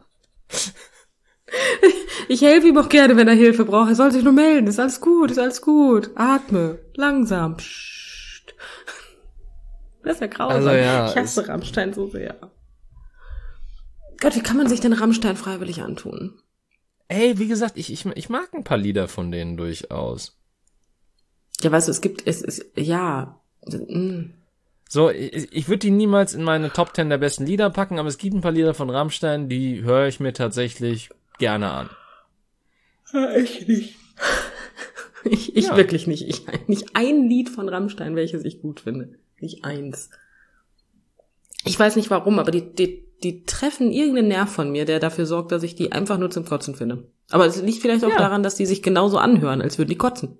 B: Ich helfe ihm auch gerne, wenn er Hilfe braucht. Er soll sich nur melden. Ist alles gut, ist alles gut. Atme. Langsam. Psst. Das ist ja grausam.
A: Also, ja,
B: ich hasse Rammstein so sehr. Gott, wie kann man sich denn Rammstein freiwillig antun?
A: Ey, wie gesagt, ich, ich, ich mag ein paar Lieder von denen durchaus.
B: Ja, weißt du, es gibt, es ist, ja. Mm.
A: So, ich, ich würde die niemals in meine Top Ten der besten Lieder packen, aber es gibt ein paar Lieder von Rammstein, die höre ich mir tatsächlich gerne an.
B: Ja, ich nicht. Ich, ich ja. wirklich nicht. Ich, nicht ein Lied von Rammstein, welches ich gut finde. Nicht eins. Ich weiß nicht warum, aber die, die, die treffen irgendeinen Nerv von mir, der dafür sorgt, dass ich die einfach nur zum Kotzen finde. Aber es liegt vielleicht auch ja. daran, dass die sich genauso anhören, als würden die kotzen.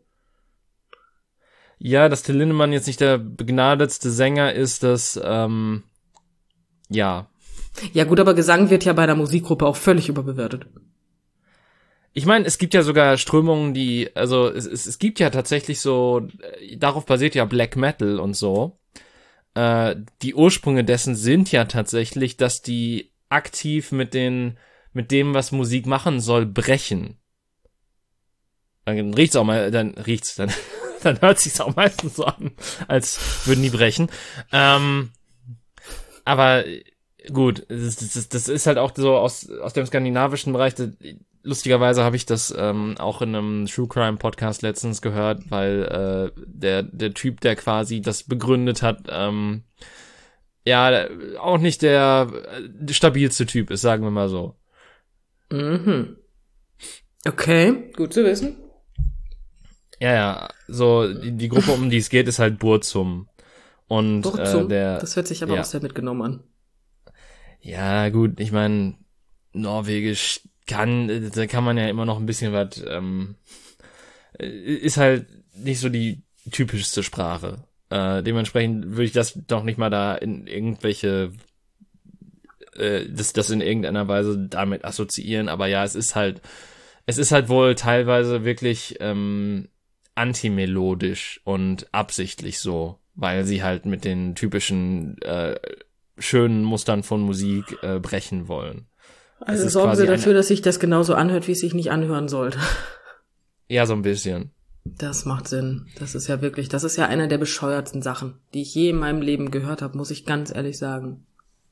A: Ja, dass Till Lindemann jetzt nicht der begnadetste Sänger ist, das, ähm, ja.
B: Ja gut, aber Gesang wird ja bei der Musikgruppe auch völlig überbewertet.
A: Ich meine, es gibt ja sogar Strömungen, die, also es, es, es gibt ja tatsächlich so, darauf basiert ja Black Metal und so. Äh, die Ursprünge dessen sind ja tatsächlich, dass die aktiv mit den, mit dem, was Musik machen soll, brechen. Dann riecht's auch mal, dann riecht's, dann, dann hört sich's auch meistens so an, als würden die brechen. Ähm, aber gut, das, das, das ist halt auch so aus, aus dem skandinavischen Bereich. Lustigerweise habe ich das ähm, auch in einem True Crime Podcast letztens gehört, weil äh, der der Typ, der quasi das begründet hat, ähm, ja, auch nicht der, der stabilste Typ ist, sagen wir mal so.
B: Mhm. Okay, gut zu wissen.
A: Ja, ja, so die, die Gruppe, um die es geht, ist halt Burzum. Und
B: Burzum?
A: Äh, der,
B: das hört sich aber
A: ja.
B: auch sehr mitgenommen an.
A: Ja, gut, ich meine, Norwegisch kann, da kann man ja immer noch ein bisschen was, ähm, ist halt nicht so die typischste Sprache. Äh, dementsprechend würde ich das doch nicht mal da in irgendwelche, äh, das, das in irgendeiner Weise damit assoziieren, aber ja, es ist halt, es ist halt wohl teilweise wirklich, ähm, antimelodisch und absichtlich so, weil sie halt mit den typischen, äh, schönen Mustern von Musik, äh, brechen wollen.
B: Also sorgen Sie dafür, dass sich das genauso anhört, wie es sich nicht anhören sollte.
A: Ja, so ein bisschen.
B: Das macht Sinn. Das ist ja wirklich, das ist ja einer der bescheuertsten Sachen, die ich je in meinem Leben gehört habe, muss ich ganz ehrlich sagen.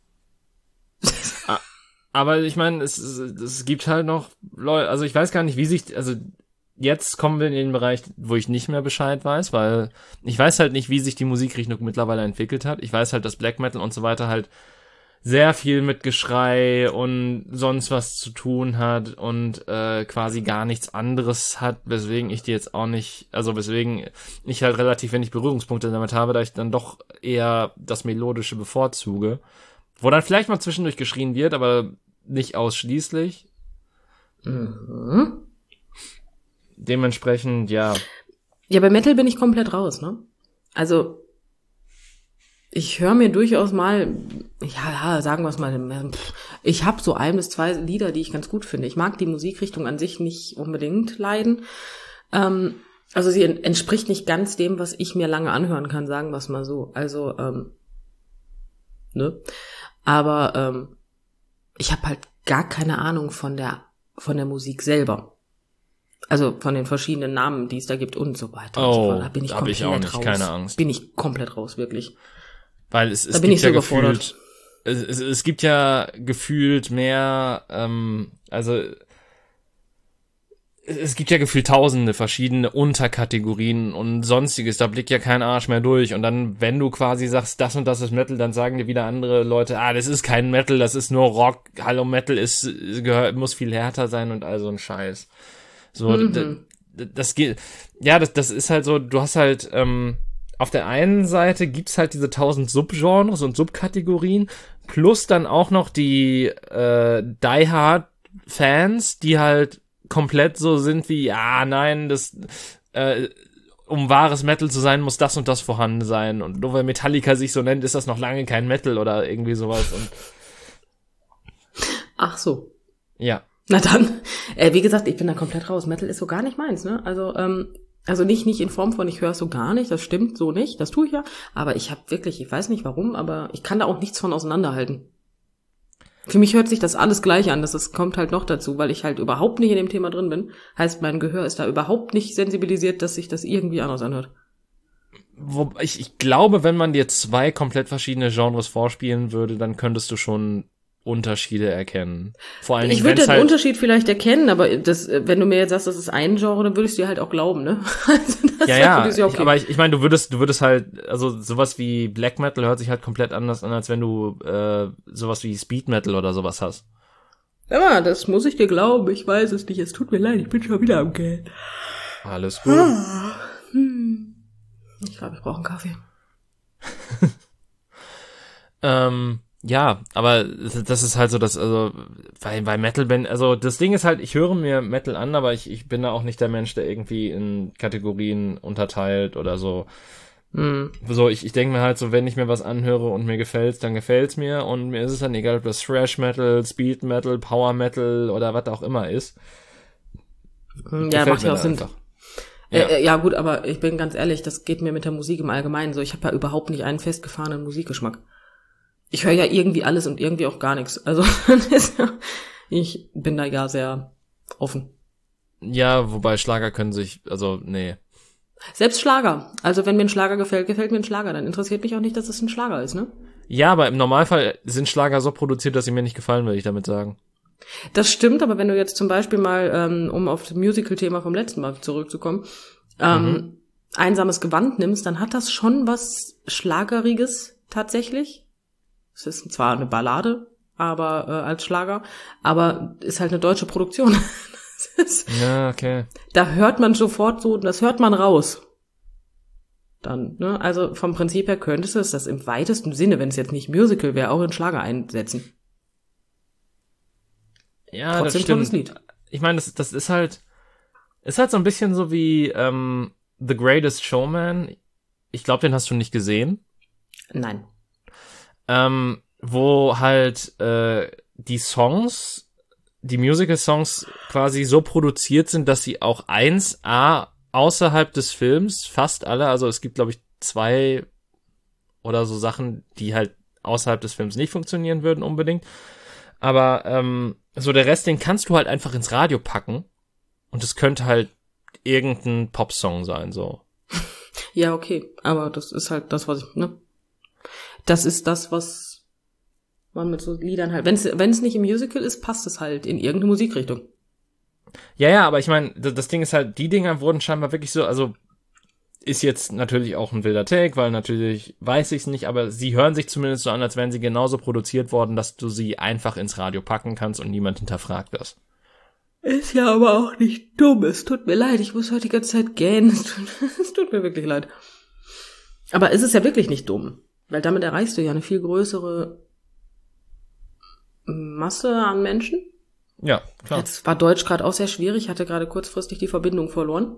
A: Aber ich meine, es, es gibt halt noch Leute, also ich weiß gar nicht, wie sich, also jetzt kommen wir in den Bereich, wo ich nicht mehr Bescheid weiß, weil ich weiß halt nicht, wie sich die Musikrichtung mittlerweile entwickelt hat. Ich weiß halt, dass Black Metal und so weiter halt sehr viel mit Geschrei und sonst was zu tun hat und äh, quasi gar nichts anderes hat, weswegen ich die jetzt auch nicht, also weswegen ich halt relativ wenig Berührungspunkte damit habe, da ich dann doch eher das Melodische bevorzuge, wo dann vielleicht mal zwischendurch geschrien wird, aber nicht ausschließlich.
B: Mhm.
A: Dementsprechend, ja.
B: Ja, bei Metal bin ich komplett raus, ne? Also ich höre mir durchaus mal, ja, sagen wir es mal, ich habe so ein bis zwei Lieder, die ich ganz gut finde. Ich mag die Musikrichtung an sich nicht unbedingt leiden. Ähm, also sie entspricht nicht ganz dem, was ich mir lange anhören kann, sagen wir es mal so. Also, ähm, ne? Aber ähm, ich habe halt gar keine Ahnung von der von der Musik selber. Also von den verschiedenen Namen, die es da gibt und so weiter.
A: Oh,
B: und so fort. Da bin ich
A: hab
B: komplett
A: ich auch nicht,
B: raus.
A: keine Angst.
B: Bin ich komplett raus, wirklich.
A: Weil es, es
B: da bin
A: gibt
B: ich so
A: ja
B: gefordert.
A: gefühlt, es, es, es gibt ja gefühlt mehr, ähm, also es gibt ja gefühlt tausende verschiedene Unterkategorien und sonstiges, da blickt ja kein Arsch mehr durch. Und dann, wenn du quasi sagst, das und das ist Metal, dann sagen dir wieder andere Leute, ah, das ist kein Metal, das ist nur Rock, hallo, Metal ist, gehört, muss viel härter sein und all so ein Scheiß. So, mhm. das, das geht, ja, das, das ist halt so, du hast halt, ähm, auf der einen Seite gibt's halt diese tausend Subgenres und Subkategorien, plus dann auch noch die, äh, Die Hard Fans, die halt komplett so sind wie, ja, nein, das, äh, um wahres Metal zu sein, muss das und das vorhanden sein. Und nur weil Metallica sich so nennt, ist das noch lange kein Metal oder irgendwie sowas. Und
B: ach so.
A: Ja.
B: Na dann, äh, wie gesagt, ich bin da komplett raus. Metal ist so gar nicht meins, ne? Also, ähm, also nicht nicht in Form von, ich höre es so gar nicht, das stimmt so nicht, das tue ich ja. Aber ich habe wirklich, ich weiß nicht warum, aber ich kann da auch nichts von auseinanderhalten. Für mich hört sich das alles gleich an, das ist, kommt halt noch dazu, weil ich halt überhaupt nicht in dem Thema drin bin. Heißt, mein Gehör ist da überhaupt nicht sensibilisiert, dass sich das irgendwie anders anhört.
A: Wo, ich, ich glaube, wenn man dir zwei komplett verschiedene Genres vorspielen würde, dann könntest du schon Unterschiede erkennen. Vor allen Dingen,
B: ich würde den
A: halt
B: Unterschied vielleicht erkennen, aber das, wenn du mir jetzt sagst, das ist ein Genre, dann würde ich es dir halt auch glauben, ne?
A: Also das ja, ja, ja okay. ich, aber ich, ich meine, du würdest, du würdest halt, also sowas wie Black Metal hört sich halt komplett anders an, als wenn du äh, sowas wie Speed Metal oder sowas hast.
B: Ja, das muss ich dir glauben, ich weiß es nicht, es tut mir leid, ich bin schon wieder am Geld.
A: Alles gut.
B: Hm. Ich glaube, ich brauche einen Kaffee.
A: ähm, Ja, aber das ist halt so, dass, also, bei, bei Metal bin, also das Ding ist halt, ich höre mir Metal an, aber ich, ich bin da auch nicht der Mensch, der irgendwie in Kategorien unterteilt oder so. Mhm. So, ich, ich denke mir halt so, wenn ich mir was anhöre und mir gefällt's, dann gefällt's mir und mir ist es dann egal, ob das Thrash Metal, Speed Metal, Power Metal oder was auch immer ist.
B: Ja, macht ja auch Sinn. Ja. Äh, ja gut, aber ich bin ganz ehrlich, das geht mir mit der Musik im Allgemeinen so. Ich habe ja überhaupt nicht einen festgefahrenen Musikgeschmack. Ich höre ja irgendwie alles und irgendwie auch gar nichts. Also ich bin da ja sehr offen.
A: Ja, wobei Schlager können sich, also nee.
B: Selbst Schlager. Also wenn mir ein Schlager gefällt, gefällt mir ein Schlager. Dann interessiert mich auch nicht, dass es ein Schlager ist, ne?
A: Ja, aber im Normalfall sind Schlager so produziert, dass sie mir nicht gefallen, will ich damit sagen.
B: Das stimmt, aber wenn du jetzt zum Beispiel mal, ähm, um auf das Musical-Thema vom letzten Mal zurückzukommen, ähm, mhm. Einsames Gewand nimmst, dann hat das schon was Schlageriges tatsächlich. Es ist zwar eine Ballade, aber äh, als Schlager, aber ist halt eine deutsche Produktion. ist,
A: ja, okay.
B: Da hört man sofort so, das hört man raus. Dann, ne, also vom Prinzip her könntest du es das im weitesten Sinne, wenn es jetzt nicht Musical wäre, auch in Schlager einsetzen.
A: Ja, trotzdem das stimmt. Tolles Lied. Ich meine, das, das ist halt, ist halt so ein bisschen so wie ähm, The Greatest Showman. Ich glaube, den hast du nicht gesehen.
B: Nein.
A: Ähm, wo halt äh, die Songs, die Musical-Songs quasi so produziert sind, dass sie auch eins A außerhalb des Films, fast alle, also es gibt, glaube ich, zwei oder so Sachen, die halt außerhalb des Films nicht funktionieren würden unbedingt, aber ähm, so der Rest, den kannst du halt einfach ins Radio packen und es könnte halt irgendein Popsong sein, so.
B: Ja, okay, aber das ist halt das, was ich, ne? Das ist das, was man mit so Liedern halt, wenn es wenn es nicht im Musical ist, passt es halt in irgendeine Musikrichtung.
A: Ja, ja, aber ich meine, das Ding ist halt, die Dinger wurden scheinbar wirklich so, also ist jetzt natürlich auch ein wilder Take, weil natürlich weiß ich es nicht, aber sie hören sich zumindest so an, als wären sie genauso produziert worden, dass du sie einfach ins Radio packen kannst und niemand hinterfragt das.
B: Ist ja aber auch nicht dumm, es tut mir leid, ich muss heute die ganze Zeit gähnen, es tut, es tut mir wirklich leid. Aber es ist ja wirklich nicht dumm, weil damit erreichst du ja eine viel größere Masse an Menschen.
A: Ja, klar.
B: Jetzt war Deutsch gerade auch sehr schwierig, hatte gerade kurzfristig die Verbindung verloren.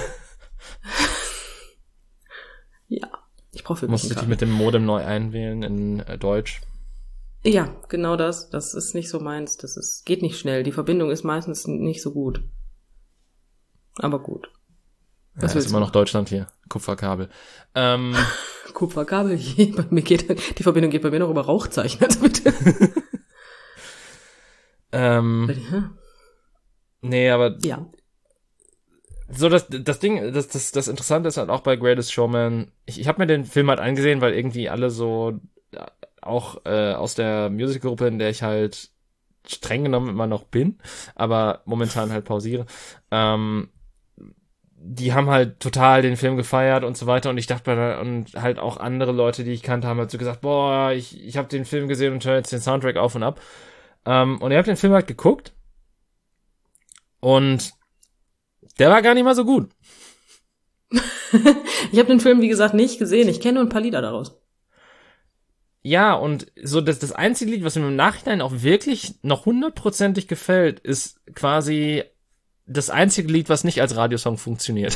B: Ja, ich brauche wirklich
A: Musst du dich mit dem Modem neu einwählen in äh, Deutsch?
B: Ja, genau das. Das ist nicht so meins. Das ist geht nicht schnell. Die Verbindung ist meistens nicht so gut. Aber gut.
A: Was ja, ist immer noch Deutschland hier. Kupferkabel. Ähm,
B: Kupferkabel? Bei mir geht, die Verbindung geht bei mir noch über Rauchzeichen. Also bitte.
A: ähm, nee, aber
B: ja.
A: So, das, das Ding, das, das, das Interessante ist halt auch bei Greatest Showman, ich, ich habe mir den Film halt angesehen, weil irgendwie alle so, auch äh, aus der Musical-Gruppe, in der ich halt streng genommen immer noch bin, aber momentan halt pausiere. Ähm, die haben halt total den Film gefeiert und so weiter und ich dachte bei und halt auch andere Leute, die ich kannte, haben halt so gesagt, boah, ich ich habe den Film gesehen und höre jetzt den Soundtrack auf und ab. Ähm, und ich habe den Film halt geguckt und der war gar nicht mal so gut.
B: Ich habe den Film, wie gesagt, nicht gesehen. Ich kenne nur ein paar Lieder daraus.
A: Ja, und so das, das einzige Lied, was mir im Nachhinein auch wirklich noch hundertprozentig gefällt, ist quasi das einzige Lied, was nicht als Radiosong funktioniert.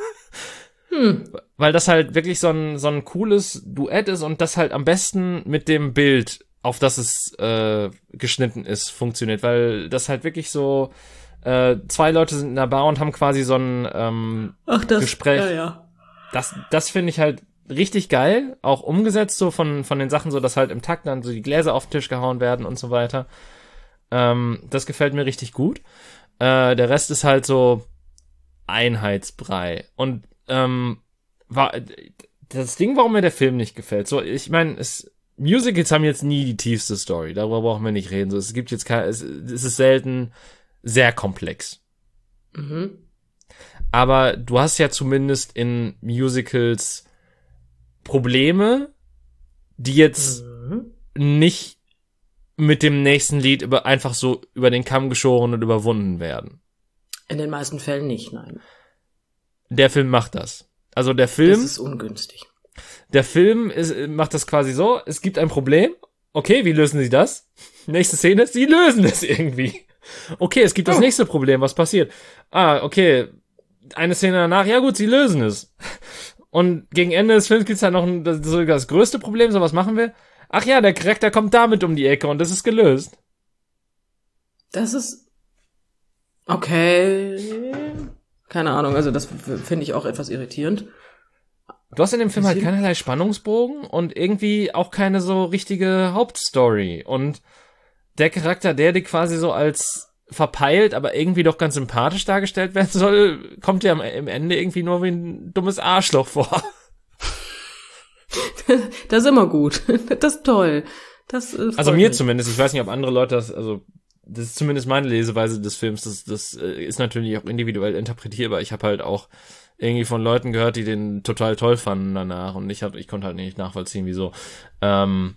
A: Hm. Weil das halt wirklich so ein so ein cooles Duett ist und das halt am besten mit dem Bild, auf das es äh, geschnitten ist, funktioniert. Weil das halt wirklich so äh, zwei Leute sind in der Bar und haben quasi so ein ähm,
B: Ach, das,
A: Gespräch.
B: Ja, ja.
A: Das, das finde ich halt richtig geil, auch umgesetzt so von von den Sachen, so dass halt im Takt dann so die Gläser auf den Tisch gehauen werden und so weiter. Ähm, das gefällt mir richtig gut. Äh, der Rest ist halt so Einheitsbrei. Und ähm, war das Ding, warum mir der Film nicht gefällt. So, ich meine, es Musicals haben jetzt nie die tiefste Story. Darüber brauchen wir nicht reden. So, es gibt jetzt kein, es, es ist selten sehr komplex.
B: Mhm.
A: Aber du hast ja zumindest in Musicals Probleme, die jetzt mhm. nicht mit dem nächsten Lied über einfach so über den Kamm geschoren und überwunden werden.
B: In den meisten Fällen nicht, nein.
A: Der Film macht das. Also der Film...
B: Das ist ungünstig.
A: Der Film ist, macht das quasi so, es gibt ein Problem. Okay, wie lösen sie das? Nächste Szene, sie lösen es irgendwie. Okay, es gibt das oh. nächste Problem, was passiert? Ah, okay, eine Szene danach, ja gut, sie lösen es. Und gegen Ende des Films gibt's halt noch ein, das, das größte Problem, so was machen wir? Ach ja, der Charakter kommt damit um die Ecke und das ist gelöst.
B: Das ist... Okay... Keine Ahnung, also das finde ich auch etwas irritierend.
A: Du hast in dem Film halt keinerlei Spannungsbogen und irgendwie auch keine so richtige Hauptstory. Und der Charakter, der dir quasi so als verpeilt, aber irgendwie doch ganz sympathisch dargestellt werden soll, kommt dir am, im Ende irgendwie nur wie ein dummes Arschloch vor.
B: Das ist immer gut. Das ist toll. Das ist
A: also mir
B: mich.
A: zumindest. Ich weiß nicht, ob andere Leute das, also das ist zumindest meine Leseweise des Films. Das, das ist natürlich auch individuell interpretierbar. Ich habe halt auch irgendwie von Leuten gehört, die den total toll fanden danach. Und ich hab, ich konnte halt nicht nachvollziehen, wieso. Ähm,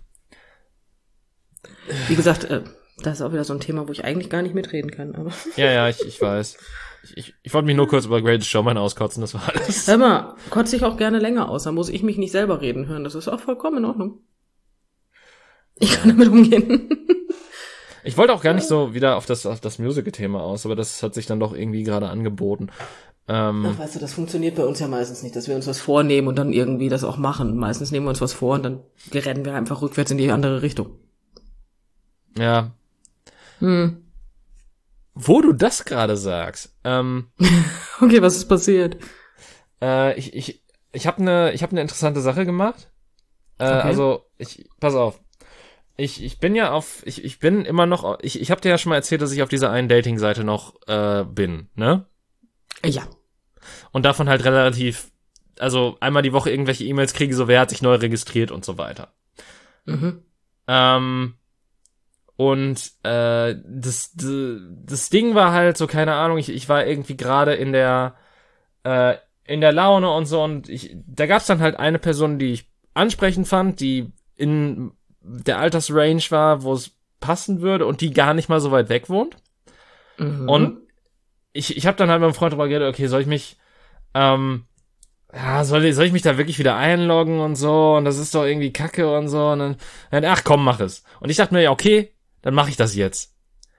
B: Wie gesagt, äh, das ist auch wieder so ein Thema, wo ich eigentlich gar nicht mitreden kann. Aber
A: ja, ja, ich, ich weiß. Ich, ich, ich wollte mich nur kurz über Greatest Showman auskotzen, das war alles.
B: Hör mal, kotze ich auch gerne länger aus. Dann muss ich mich nicht selber reden hören. Das ist auch vollkommen in Ordnung. Ich kann damit umgehen.
A: Ich wollte auch gar nicht so wieder auf das auf das Musical-Thema aus, aber das hat sich dann doch irgendwie gerade angeboten. Ähm,
B: Ach, weißt du, das funktioniert bei uns ja meistens nicht, dass wir uns was vornehmen und dann irgendwie das auch machen. Meistens nehmen wir uns was vor und dann rennen wir einfach rückwärts in die andere Richtung.
A: Ja.
B: Hm.
A: Wo du das gerade sagst. Ähm,
B: okay, was ist passiert?
A: Äh, ich ich ich habe eine ich habe eine interessante Sache gemacht. Äh, okay. Also ich pass auf. Ich ich bin ja auf ich ich bin immer noch ich ich habe dir ja schon mal erzählt, dass ich auf dieser einen Dating-Seite noch äh, bin, ne?
B: Ja.
A: Und davon halt relativ, also einmal die Woche irgendwelche E-Mails kriege, so wer hat sich neu registriert und so weiter.
B: Mhm.
A: Ähm, und äh, das, das das Ding war halt so, keine Ahnung, ich ich war irgendwie gerade in der äh, in der Laune und so und ich da gab's dann halt eine Person, die ich ansprechend fand, die in der Altersrange war, wo es passen würde und die gar nicht mal so weit weg wohnt.
B: Mhm.
A: Und ich ich habe dann halt mit meinem Freund drüber geredet, okay, soll ich mich ähm, ja, soll ich, soll ich mich da wirklich wieder einloggen und so und das ist doch irgendwie Kacke und so und dann, dann ach komm, mach es. Und ich dachte mir, ja, okay, dann mache ich das jetzt.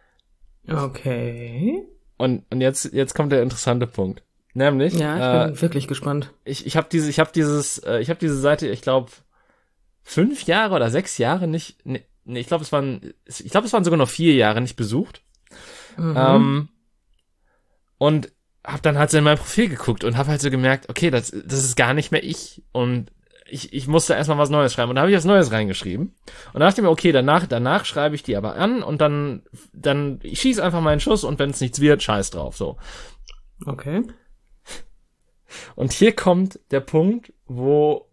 B: Okay.
A: Und und jetzt jetzt kommt der interessante Punkt. Nämlich
B: ja, ich bin äh, wirklich gespannt.
A: Ich ich habe diese ich habe dieses äh, ich habe diese Seite, ich glaube fünf Jahre oder sechs Jahre nicht, nee, nee ich glaube es waren, ich glaube es waren sogar noch vier Jahre nicht besucht. Mhm. Ähm, und hab dann halt so in mein Profil geguckt und hab halt so gemerkt, okay, das, das ist gar nicht mehr ich und ich, ich musste erstmal was Neues schreiben und da habe ich was Neues reingeschrieben und da dachte ich mir, okay, danach, danach schreibe ich die aber an und dann, dann, ich schieß einfach meinen Schuss und wenn es nichts wird, scheiß drauf, so.
B: Okay.
A: Und hier kommt der Punkt, wo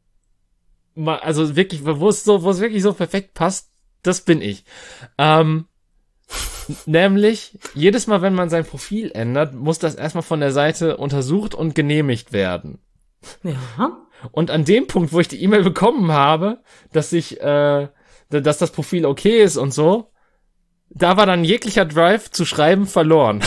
A: also wirklich, wo es so, wo es wirklich so perfekt passt, das bin ich. Ähm, Nämlich, jedes Mal, wenn man sein Profil ändert, muss das erstmal von der Seite untersucht und genehmigt werden.
B: Ja.
A: Und an dem Punkt, wo ich die E-Mail bekommen habe, dass ich, äh, dass das Profil okay ist und so, da war dann jeglicher Drive zu schreiben verloren.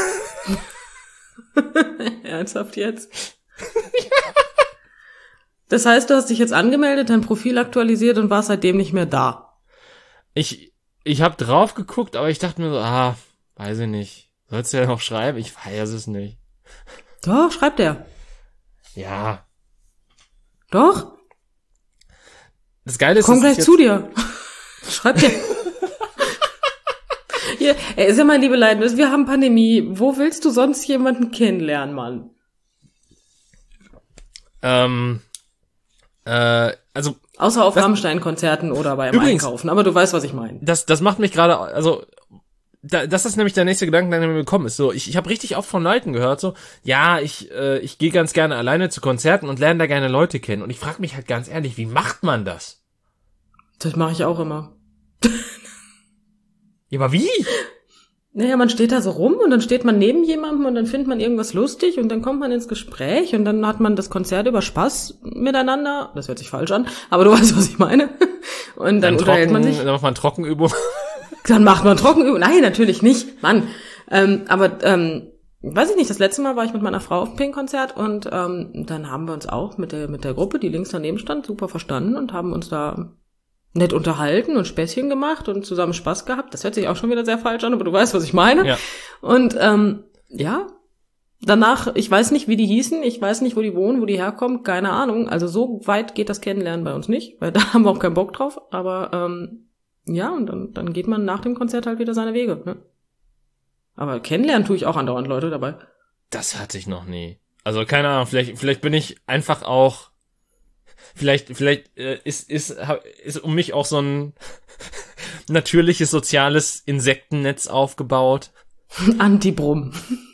B: Ernsthaft jetzt? Ja. Das heißt, du hast dich jetzt angemeldet, dein Profil aktualisiert und warst seitdem nicht mehr da.
A: Ich, ich habe drauf geguckt, aber ich dachte mir so, ah, weiß ich nicht. Sollst du ja noch schreiben? Ich weiß es nicht.
B: Doch, schreibt er.
A: Ja.
B: Doch.
A: Das Geile ist,
B: komm gleich zu dir. Schreibt er. Hier, er ist ja mein liebe Leid, wir haben Pandemie. Wo willst du sonst jemanden kennenlernen, Mann?
A: Ähm, äh, also
B: außer auf Rammstein-Konzerten oder beim übrigens, Einkaufen, aber du weißt, was ich meine.
A: Das, das macht mich gerade, also da, das ist nämlich der nächste Gedanke, der mir gekommen ist. So, ich, ich habe richtig oft von Leuten gehört, so, ja, ich, äh, ich gehe ganz gerne alleine zu Konzerten und lerne da gerne Leute kennen. Und ich frage mich halt ganz ehrlich, wie macht man das?
B: Das mache ich auch immer.
A: Ja, aber wie?
B: Naja, man steht da so rum und dann steht man neben jemandem und dann findet man irgendwas lustig und dann kommt man ins Gespräch und dann hat man das Konzert über Spaß miteinander. Das hört sich falsch an, aber du weißt, was ich meine. Und dann, dann unterhält
A: trocken,
B: man sich.
A: Dann macht man Trockenübung.
B: Dann macht man Trockenübung. Nein, natürlich nicht, Mann. Ähm, aber, ähm, weiß ich nicht, das letzte Mal war ich mit meiner Frau auf dem Pink-Konzert und ähm, dann haben wir uns auch mit der mit der Gruppe, die links daneben stand, super verstanden und haben uns da nett unterhalten und Späßchen gemacht und zusammen Spaß gehabt. Das hört sich auch schon wieder sehr falsch an, aber du weißt, was ich meine.
A: Ja.
B: Und ähm, ja, danach, ich weiß nicht, wie die hießen, ich weiß nicht, wo die wohnen, wo die herkommen, keine Ahnung. Also so weit geht das Kennenlernen bei uns nicht, weil da haben wir auch keinen Bock drauf. Aber ähm, ja, und dann, dann geht man nach dem Konzert halt wieder seine Wege. Ne? Aber kennenlernen tue ich auch andauernd Leute dabei.
A: Das hatte ich noch nie. Also keine Ahnung, vielleicht, vielleicht bin ich einfach auch Vielleicht, vielleicht äh, ist, ist, ist um mich auch so ein natürliches soziales Insektennetz aufgebaut.
B: Antibrum.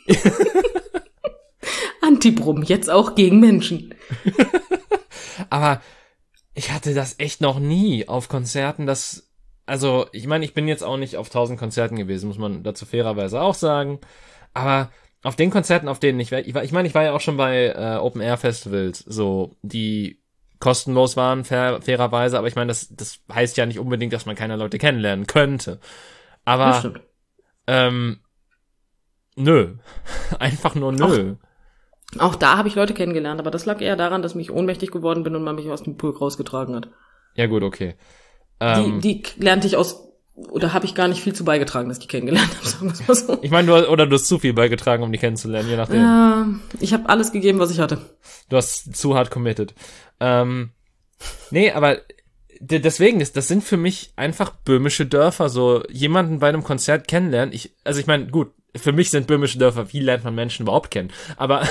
B: Antibrum, jetzt auch gegen Menschen.
A: Aber ich hatte das echt noch nie auf Konzerten, das, also ich meine, ich bin jetzt auch nicht auf tausend Konzerten gewesen, muss man dazu fairerweise auch sagen, aber auf den Konzerten, auf denen ich war, ich war, ich meine, ich war ja auch schon bei äh, Open-Air-Festivals, so, die kostenlos waren, fair, fairerweise, aber ich meine, das, das heißt ja nicht unbedingt, dass man keine Leute kennenlernen könnte. Aber, ähm, nö. Einfach nur nö.
B: Auch, auch da habe ich Leute kennengelernt, aber das lag eher daran, dass ich ohnmächtig geworden bin und man mich aus dem Pool rausgetragen hat.
A: Ja gut, okay.
B: Ähm, die, die lernte ich aus, oder habe ich gar nicht viel zu beigetragen, dass ich die kennengelernt habe, sagen wir es mal so.
A: Ich meine, du, oder du hast zu viel beigetragen, um die kennenzulernen, je nachdem.
B: Ja, ich habe alles gegeben, was ich hatte.
A: Du hast zu hart committed. Ähm, nee, aber d- deswegen ist, das sind für mich einfach böhmische Dörfer, so jemanden bei einem Konzert kennenlernen. Ich, also ich meine, gut, für mich sind böhmische Dörfer, wie lernt man Menschen überhaupt kennen? Aber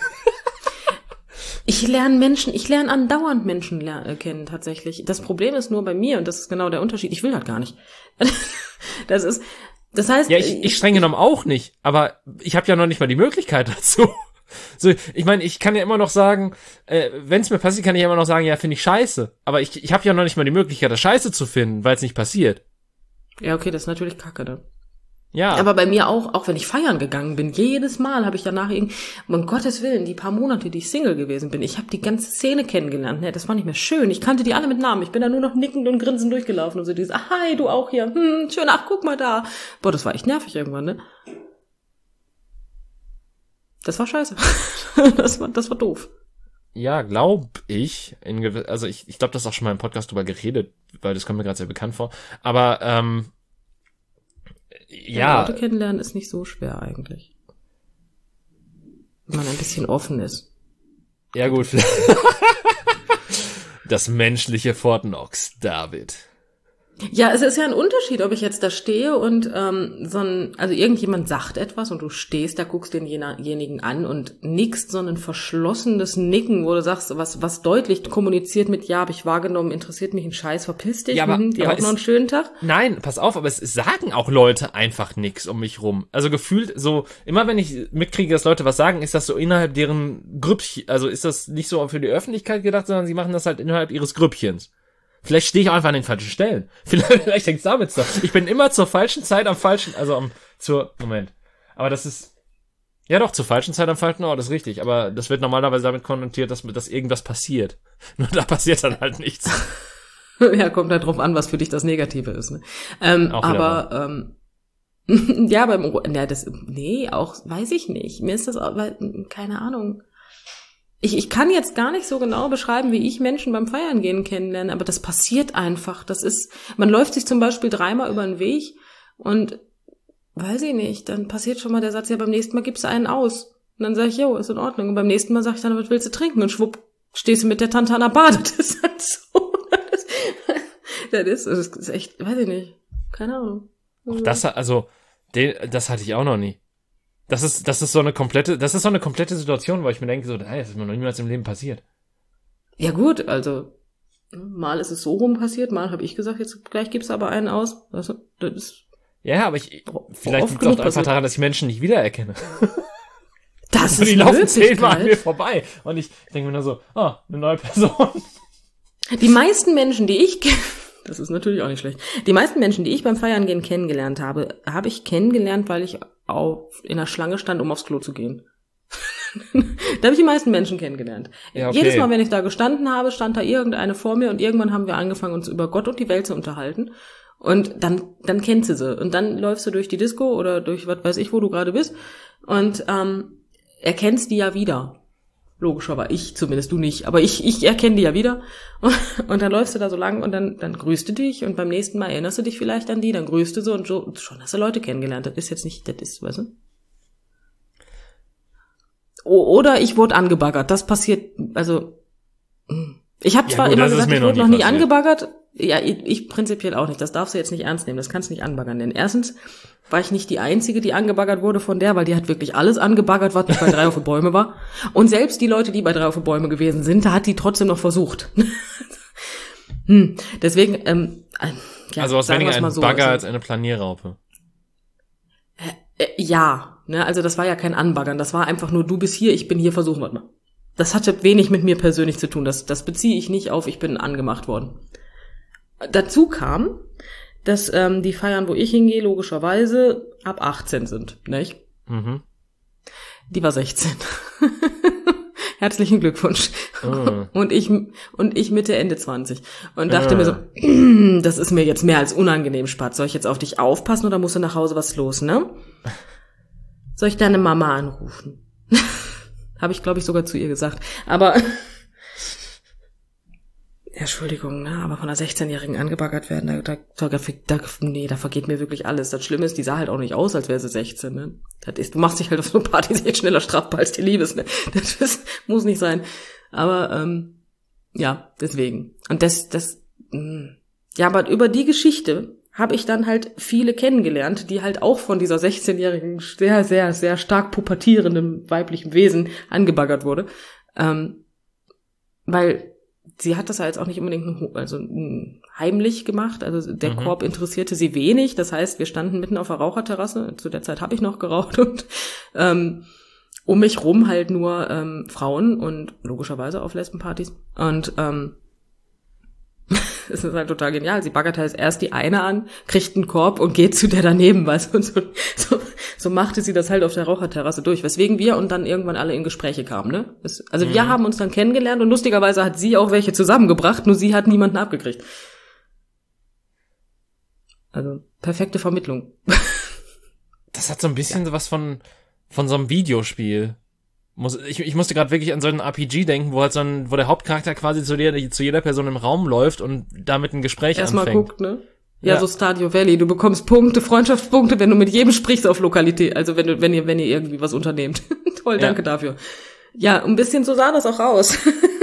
B: ich lerne Menschen, ich lerne andauernd Menschen ler- kennen, tatsächlich. Das Problem ist nur bei mir, und das ist genau der Unterschied, ich will das gar nicht. Das ist, das heißt...
A: Ja, ich, ich streng genommen auch nicht, aber ich habe ja noch nicht mal die Möglichkeit dazu. So, ich meine, ich kann ja immer noch sagen, äh, wenn es mir passiert, kann ich ja immer noch sagen, ja, finde ich scheiße. Aber ich, ich habe ja noch nicht mal die Möglichkeit, das scheiße zu finden, weil es nicht passiert.
B: Ja, okay, das ist natürlich kacke, ne?
A: Ja.
B: Aber bei mir auch, auch wenn ich feiern gegangen bin, jedes Mal habe ich danach irgendwie, um Gottes Willen, die paar Monate, die ich Single gewesen bin, ich habe die ganze Szene kennengelernt, ne? Das war nicht mehr schön. Ich kannte die alle mit Namen. Ich bin da nur noch nickend und grinsend durchgelaufen und so dieses, ah, hi, du auch hier, hm, schön, ach, guck mal da. Boah, das war echt nervig irgendwann, ne? Das war scheiße. Das war, das war doof.
A: Ja, glaub ich. In gew- also ich, ich glaube, das ist auch schon mal im Podcast drüber geredet, weil das kommt mir gerade sehr bekannt vor. Aber ähm, ja.
B: Leute kennenlernen ist nicht so schwer eigentlich. Wenn man ein bisschen offen ist.
A: Ja gut. Das menschliche Fort Knox, David.
B: Ja, es ist ja ein Unterschied, ob ich jetzt da stehe und ähm, so ein, also irgendjemand sagt etwas und du stehst da, guckst denjenigen an und nickst, so ein verschlossenes Nicken, wo du sagst, was was deutlich kommuniziert mit, ja, habe ich wahrgenommen, interessiert mich ein Scheiß, verpiss dich,
A: ja, aber,
B: mhm, dir
A: aber
B: auch noch einen schönen Tag.
A: Nein, pass auf, aber es sagen auch Leute einfach nix um mich rum. Also gefühlt so, immer wenn ich mitkriege, dass Leute was sagen, ist das so innerhalb deren Grüppchen, also ist das nicht so für die Öffentlichkeit gedacht, sondern sie machen das halt innerhalb ihres Grüppchens. Vielleicht stehe ich auch einfach an den falschen Stellen. Vielleicht, vielleicht hängt's damit so. Ich bin immer zur falschen Zeit am falschen, also am, zur, Moment. Aber das ist, ja doch, zur falschen Zeit am falschen Ort, ist richtig. Aber das wird normalerweise damit konnotiert, dass, dass irgendwas passiert. Nur da passiert dann halt nichts.
B: Ja, kommt halt drauf an, was für dich das Negative ist, ne? Ähm, aber, ähm, ja, beim, ja, das, nee, auch, weiß ich nicht. Mir ist das auch, weil, keine Ahnung. Ich, ich kann jetzt gar nicht so genau beschreiben, wie ich Menschen beim Feiern gehen kennenlerne, aber das passiert einfach. Das ist, man läuft sich zum Beispiel dreimal über den Weg und, weiß ich nicht, dann passiert schon mal der Satz, ja, beim nächsten Mal gibst du einen aus. Und dann sage ich, jo, ist in Ordnung. Und beim nächsten Mal sage ich dann, was willst du trinken? Und schwupp, stehst du mit der Tante an der Bade. Das ist halt so. Das, das, ist, das ist echt, weiß ich nicht. Keine Ahnung.
A: Auch das, also, Den, das hatte ich auch noch nie. Das ist, das ist so eine komplette, das ist so eine komplette Situation, wo ich mir denke, so, hey, das ist mir noch niemals im Leben passiert.
B: Ja gut, also, mal ist es so rum passiert, mal habe ich gesagt, jetzt gleich gibt's aber einen aus. Also, das ist
A: ja, aber ich, vielleicht liegt es auch einfach daran, dass ich Menschen nicht wiedererkenne.
B: Das
A: und
B: ist
A: die laufen zehnmal an mir vorbei. Und ich denke mir nur so, ah, eine neue Person.
B: Die meisten Menschen, die ich kenne, das ist natürlich auch nicht schlecht. Die meisten Menschen, die ich beim Feiern gehen kennengelernt habe, habe ich kennengelernt, weil ich auf, in der Schlange stand, um aufs Klo zu gehen. Da habe ich die meisten Menschen kennengelernt. Ja, okay. Jedes Mal, wenn ich da gestanden habe, stand da irgendeine vor mir und irgendwann haben wir angefangen, uns über Gott und die Welt zu unterhalten. Und dann, dann kennst du sie. Und dann läufst du durch die Disco oder durch was weiß ich, wo du gerade bist und ähm, erkennst die ja wieder. Logischerweise, ich zumindest, du nicht, aber ich ich erkenne die ja wieder. Und, und dann läufst du da so lang und dann dann grüßt du dich und beim nächsten Mal erinnerst du dich vielleicht an die, dann grüßt du so und so, schon hast du Leute kennengelernt. Das ist jetzt nicht, das ist, weißt du? O, oder ich wurde angebaggert, das passiert, also ich habe zwar ja, gut, immer gesagt, ich wurde noch nie passiert. angebaggert, ja, ich, ich prinzipiell auch nicht, das darfst du jetzt nicht ernst nehmen, das kannst du nicht anbaggern, denn erstens war ich nicht die Einzige, die angebaggert wurde von der, weil die hat wirklich alles angebaggert, was nicht bei drei auf die Bäume war. Und selbst die Leute, die bei drei auf die Bäume gewesen sind, da hat die trotzdem noch versucht. hm. Deswegen, ähm,
A: ja, also was weniger ein so, Bagger also, als eine Planierraupe.
B: Äh, äh, ja, ne, also das war ja kein Anbaggern, das war einfach nur, du bist hier, ich bin hier, versuchen wir mal. Das hatte wenig mit mir persönlich zu tun, das, das beziehe ich nicht auf, ich bin angemacht worden. Dazu kam, dass ähm, die Feiern, wo ich hingehe, logischerweise ab achtzehn sind, nicht? Mhm. Die war sechzehn. Herzlichen Glückwunsch. Oh. Und ich und ich Mitte, Ende zwanzig. Und dachte oh. mir so, das ist mir jetzt mehr als unangenehm, Spatz. Soll ich jetzt auf dich aufpassen oder musst du nach Hause was los, ne? Soll ich deine Mama anrufen? Habe ich, glaube ich, sogar zu ihr gesagt. Aber Entschuldigung, ne, aber von einer sechzehnjährigen angebaggert werden, da, da, da, da, nee, da vergeht mir wirklich alles. Das Schlimme ist, die sah halt auch nicht aus, als wäre sie sechzehn, ne. Das ist, du machst dich halt auf so Partys jetzt schneller strafbar als die Liebes, ne. Das ist, muss nicht sein. Aber, ähm, ja, deswegen. Und das, das, mh. ja, aber über die Geschichte habe ich dann halt viele kennengelernt, die halt auch von dieser sechzehnjährigen, sehr, sehr, sehr stark pubertierenden weiblichen Wesen angebaggert wurde. Ähm, weil sie hat das ja jetzt auch nicht unbedingt also heimlich gemacht, also der mhm. Korb interessierte sie wenig, das heißt, wir standen mitten auf der Raucherterrasse, zu der Zeit habe ich noch geraucht und ähm, um mich rum halt nur ähm, Frauen und logischerweise auf Lesbenpartys und ähm, es ist halt total genial, sie baggert halt erst die eine an, kriegt einen Korb und geht zu der daneben, weißt du, und so, so, so machte sie das halt auf der Raucherterrasse durch, weswegen wir und dann irgendwann alle in Gespräche kamen, ne? Es, also mhm. wir haben uns dann kennengelernt und lustigerweise hat sie auch welche zusammengebracht, nur sie hat niemanden abgekriegt. Also, perfekte Vermittlung.
A: Das hat so ein bisschen ja. was von, von so einem Videospiel. Muss, ich, ich musste gerade wirklich an so einen R P G denken, wo halt so ein, wo der Hauptcharakter quasi zu der, zu jeder Person im Raum läuft und damit ein Gespräch
B: Erst
A: anfängt.
B: Erstmal guckt, ne? Ja, ja, so Stardew Valley. Du bekommst Punkte, Freundschaftspunkte, wenn du mit jedem sprichst auf Lokalität. Also wenn du, wenn ihr, wenn ihr irgendwie was unternehmt. Toll, danke ja. dafür. Ja, ein bisschen so sah das auch aus.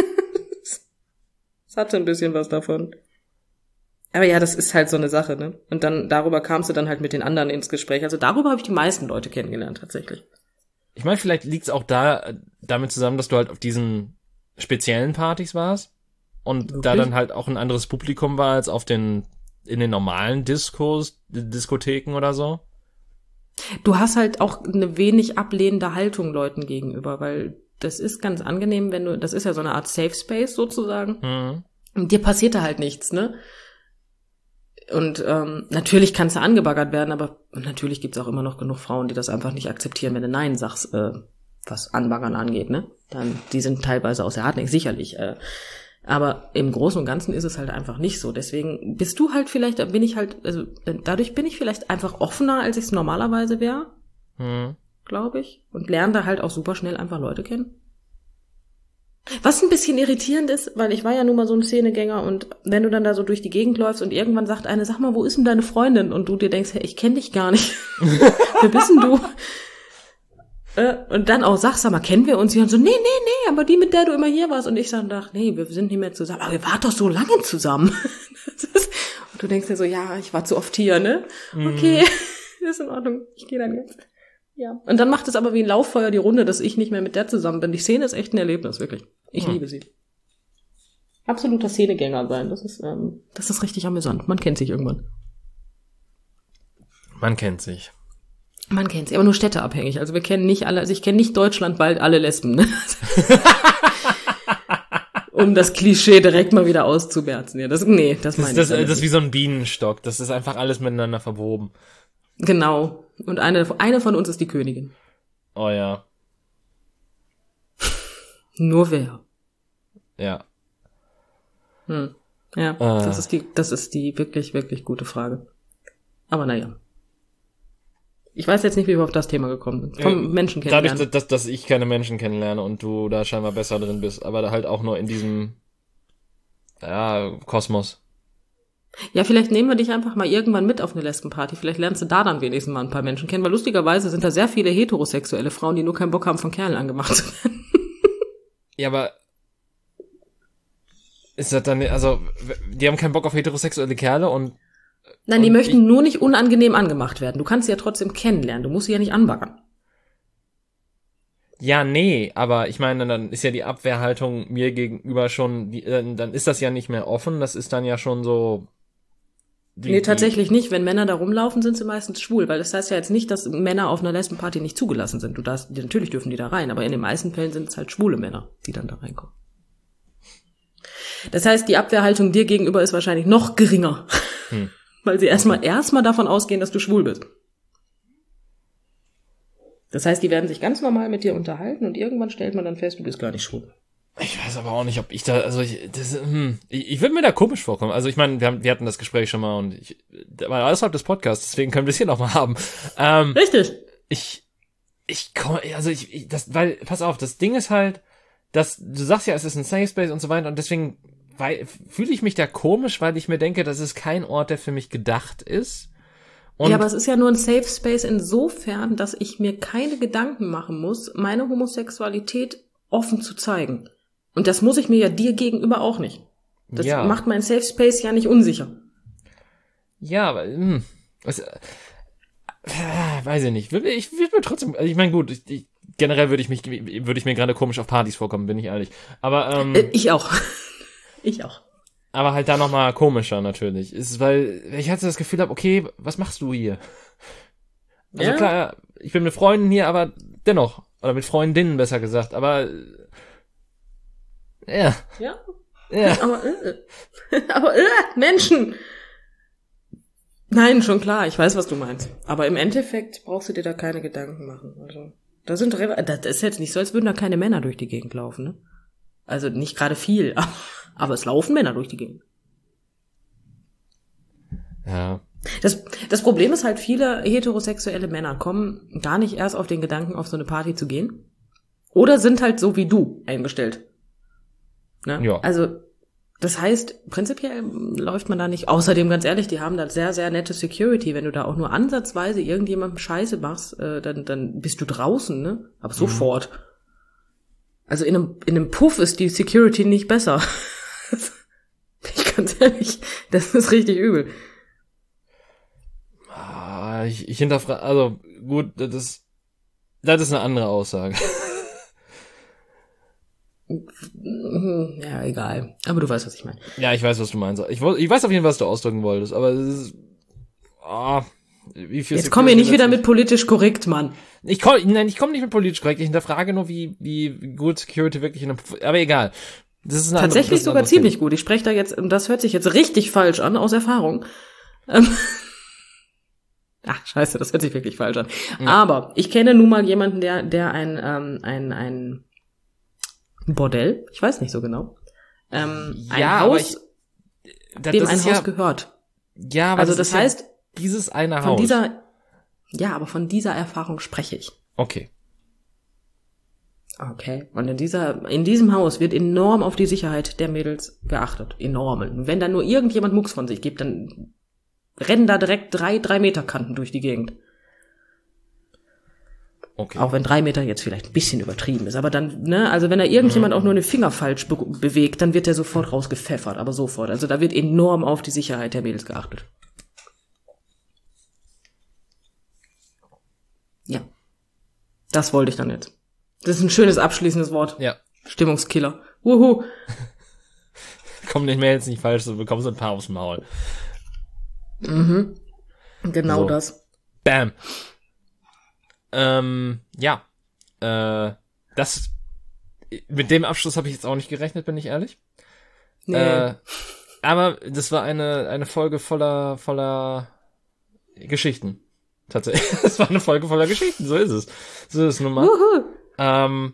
B: Es hatte ein bisschen was davon. Aber ja, das ist halt so eine Sache, ne? Und dann, darüber kamst du dann halt mit den anderen ins Gespräch. Also darüber habe ich die meisten Leute kennengelernt, tatsächlich.
A: Ich meine, vielleicht liegt's auch da damit zusammen, dass du halt auf diesen speziellen Partys warst und Wirklich? Da dann halt auch ein anderes Publikum war als auf den in den normalen Diskos, Diskotheken oder so.
B: Du hast halt auch eine wenig ablehnende Haltung Leuten gegenüber, weil das ist ganz angenehm, wenn du, das ist ja so eine Art Safe Space sozusagen. Mhm. dir passiert da halt nichts, ne? Und ähm, natürlich kannst du angebaggert werden, aber natürlich gibt's auch immer noch genug Frauen, die das einfach nicht akzeptieren, wenn du Nein sagst, äh, was Anbaggern angeht, ne? Dann, die sind teilweise aus der Hartnäck, sicherlich. Äh, aber im Großen und Ganzen ist es halt einfach nicht so. Deswegen bist du halt vielleicht, bin ich halt, also dadurch bin ich vielleicht einfach offener, als ich es normalerweise wäre, hm. glaube ich. Und lerne da halt auch super schnell einfach Leute kennen. Was ein bisschen irritierend ist, weil ich war ja nun mal so ein Szenegänger und wenn du dann da so durch die Gegend läufst und irgendwann sagt eine, sag mal, wo ist denn deine Freundin? Und du dir denkst, hey, ich kenne dich gar nicht. Wer bist denn du? Und dann auch sagst, sag mal, kennen wir uns? Die dann so, nee, nee, nee, aber die, mit der du immer hier warst. Und ich sag, ach, nee, wir sind nicht mehr zusammen. Aber wir waren doch so lange zusammen. Und du denkst dir so, ja, ich war zu oft hier, ne? Okay, mm. ist in Ordnung, ich gehe dann jetzt. Ja. Und dann macht es aber wie ein Lauffeuer die Runde, dass ich nicht mehr mit der zusammen bin. Die Szene ist echt ein Erlebnis, wirklich. Ich hm. liebe sie. Absoluter Szenegänger sein, das ist, ähm, das ist richtig amüsant. Man kennt sich irgendwann.
A: Man kennt sich.
B: Man kennt sich, aber nur städteabhängig. Also wir kennen nicht alle, also ich kenne nicht Deutschland bald alle Lesben, ne? Um das Klischee direkt mal wieder auszumerzen. Ja, das, nee, das meine ich
A: das,
B: nicht.
A: Das ist wie so ein Bienenstock. Das ist einfach alles miteinander verwoben.
B: Genau. Und eine, eine von uns ist die Königin.
A: Oh ja.
B: Nur wer?
A: Ja.
B: Hm. Ja, äh. das ist die, das ist die wirklich, wirklich gute Frage. Aber naja. Ich weiß jetzt nicht, wie wir auf das Thema gekommen sind. Vom ja, Menschen kennenlernen.
A: Dadurch, dass, dass ich keine Menschen kennenlerne und du da scheinbar besser drin bist, aber halt auch nur in diesem, ja, Kosmos.
B: Ja, vielleicht nehmen wir dich einfach mal irgendwann mit auf eine Lesbenparty. Vielleicht lernst du da dann wenigstens mal ein paar Menschen kennen, weil lustigerweise sind da sehr viele heterosexuelle Frauen, die nur keinen Bock haben, von Kerlen angemacht zu werden.
A: Ja, aber ist das dann, also, die haben keinen Bock auf heterosexuelle Kerle und
B: Nein, die
A: und
B: möchten
A: ich,
B: nur nicht unangenehm angemacht werden. Du kannst sie ja trotzdem kennenlernen. Du musst sie ja nicht anbaggern.
A: Ja, nee, aber ich meine, dann ist ja die Abwehrhaltung mir gegenüber schon, die, dann ist das ja nicht mehr offen. Das ist dann ja schon so.
B: Die, nee, tatsächlich nicht. Wenn Männer da rumlaufen, sind sie meistens schwul. Weil das heißt ja jetzt nicht, dass Männer auf einer Lesbenparty nicht zugelassen sind. Du darfst, natürlich dürfen die da rein. Aber in den meisten Fällen sind es halt schwule Männer, die dann da reinkommen. Das heißt, die Abwehrhaltung dir gegenüber ist wahrscheinlich noch geringer. Hm. Weil sie erstmal erstmal davon ausgehen, dass du schwul bist. Das heißt, die werden sich ganz normal mit dir unterhalten und irgendwann stellt man dann fest, du bist gar nicht schwul.
A: Ich weiß aber auch nicht, ob ich da, also ich, das, hm, ich, ich würde mir da komisch vorkommen. Also ich meine, wir haben, wir hatten das Gespräch schon mal und ich, war außerhalb des Podcasts, deswegen können wir es hier nochmal haben. Ähm,
B: Richtig.
A: Ich, ich komme, also ich, ich, das, weil, pass auf, das Ding ist halt, dass du sagst ja, es ist ein Safe Space und so weiter und deswegen weil fühle ich mich da komisch, weil ich mir denke, das ist kein Ort, der für mich gedacht ist. Und
B: ja, aber es ist ja nur ein Safe Space insofern, dass ich mir keine Gedanken machen muss, meine Homosexualität offen zu zeigen. Und das muss ich mir ja dir gegenüber auch nicht. Das ja. macht mein Safe Space ja nicht unsicher.
A: Ja, aber hm, was, äh, weiß ich nicht. Ich würde mir trotzdem, also ich meine gut, ich, ich, generell würde ich mich, würde ich mir gerade komisch auf Partys vorkommen, bin ich ehrlich. Aber ähm,
B: äh, ich auch. Ich auch.
A: Aber halt da nochmal komischer natürlich. Ist, weil ich hatte das Gefühl habe, okay, was machst du hier? Also ja. Klar, ich bin mit Freunden hier, aber dennoch. Oder mit Freundinnen besser gesagt, aber ja.
B: Ja.
A: Ja.
B: Aber, äh, aber äh, Menschen. Nein, schon klar, ich weiß, was du meinst. Aber im Endeffekt brauchst du dir da keine Gedanken machen. Also, da sind, das ist jetzt nicht so, als würden da keine Männer durch die Gegend laufen, ne? Also nicht gerade viel, aber, aber es laufen Männer durch die Gegend.
A: Ja.
B: Das, das Problem ist halt, viele heterosexuelle Männer kommen gar nicht erst auf den Gedanken, auf so eine Party zu gehen. Oder sind halt so wie du eingestellt. Ne? Ja. Also, das heißt, prinzipiell läuft man da nicht. Außerdem, ganz ehrlich, die haben da sehr, sehr nette Security. Wenn du da auch nur ansatzweise irgendjemandem Scheiße machst, äh, dann, dann bist du draußen, ne? Aber sofort. Mhm. Also in einem, in einem Puff ist die Security nicht besser. Ich ganz ehrlich, das ist richtig übel.
A: Ah, ich, ich hinterfrage, also gut, das ist, das ist eine andere Aussage.
B: Ja, egal. Aber du weißt, was ich meine.
A: Ja, ich weiß, was du meinst. Ich, ich weiß auf jeden Fall, was du ausdrücken wolltest, aber es ist, oh, wie viel
B: Jetzt komm hier nicht wieder mit politisch korrekt, Mann.
A: Ich komm, nein, ich komme nicht mit politisch korrekt. Ich hinterfrage nur, wie, wie gut Security wirklich in einem, aber egal. Das ist eine
B: Tatsächlich
A: andere,
B: sogar ziemlich Thema. Gut. Ich spreche da jetzt, und das hört sich jetzt richtig falsch an, aus Erfahrung. Ähm, Ach, scheiße, das hört sich wirklich falsch an. Ja. Aber ich kenne nun mal jemanden, der, der ein, ähm, ein, ein Bordell, ich weiß nicht so genau, ähm, ein
A: ja,
B: Haus,
A: ich, das,
B: dem
A: das
B: ein
A: ist
B: Haus
A: ja,
B: gehört.
A: Ja, aber
B: also
A: das,
B: das heißt,
A: ja dieses eine
B: von
A: Haus.
B: dieser, ja, aber von dieser Erfahrung spreche ich.
A: Okay.
B: Okay. Und in dieser, in diesem Haus wird enorm auf die Sicherheit der Mädels geachtet. Enorm. Und wenn da nur irgendjemand Mucks von sich gibt, dann rennen da direkt drei, drei Meter Kanten durch die Gegend.
A: Okay.
B: Auch wenn drei Meter jetzt vielleicht ein bisschen übertrieben ist. Aber dann, ne, also wenn da irgendjemand mhm. auch nur einen Finger falsch be- bewegt, dann wird der sofort rausgepfeffert. Aber sofort. Also da wird enorm auf die Sicherheit der Mädels geachtet. Ja. Das wollte ich dann jetzt. Das ist ein schönes abschließendes Wort.
A: Ja.
B: Stimmungskiller. Wuhu.
A: Komm nicht mehr jetzt nicht falsch, du bekommst ein paar aufs Maul.
B: Mhm. Genau so. Das.
A: Bam. Ähm, ja. Äh, das, mit dem Abschluss habe ich jetzt auch nicht gerechnet, bin ich ehrlich.
B: Nee.
A: Äh, aber das war eine, eine Folge voller, voller Geschichten. Tatsächlich. Das war eine Folge voller Geschichten, so ist es. So ist es nun mal.
B: Wuhu.
A: Ähm,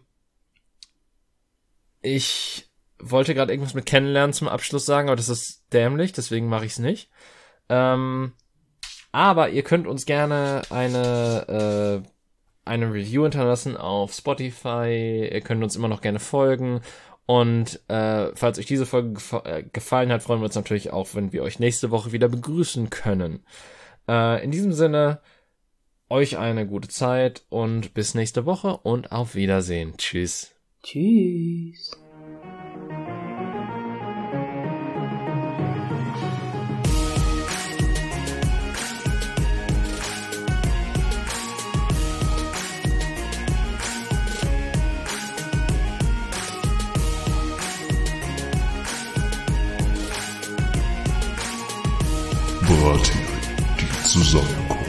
A: ich wollte gerade irgendwas mit Kennenlernen zum Abschluss sagen, aber das ist dämlich, deswegen mache ich es nicht. Ähm, aber ihr könnt uns gerne eine äh, eine Review hinterlassen auf Spotify. Ihr könnt uns immer noch gerne folgen. Und äh, falls euch diese Folge gef- äh, gefallen hat, freuen wir uns natürlich auch, wenn wir euch nächste Woche wieder begrüßen können. Äh, in diesem Sinne, euch eine gute Zeit und bis nächste Woche und auf Wiedersehen. Tschüss.
B: Tschüss.
C: Bratin, die Zusammenkunft.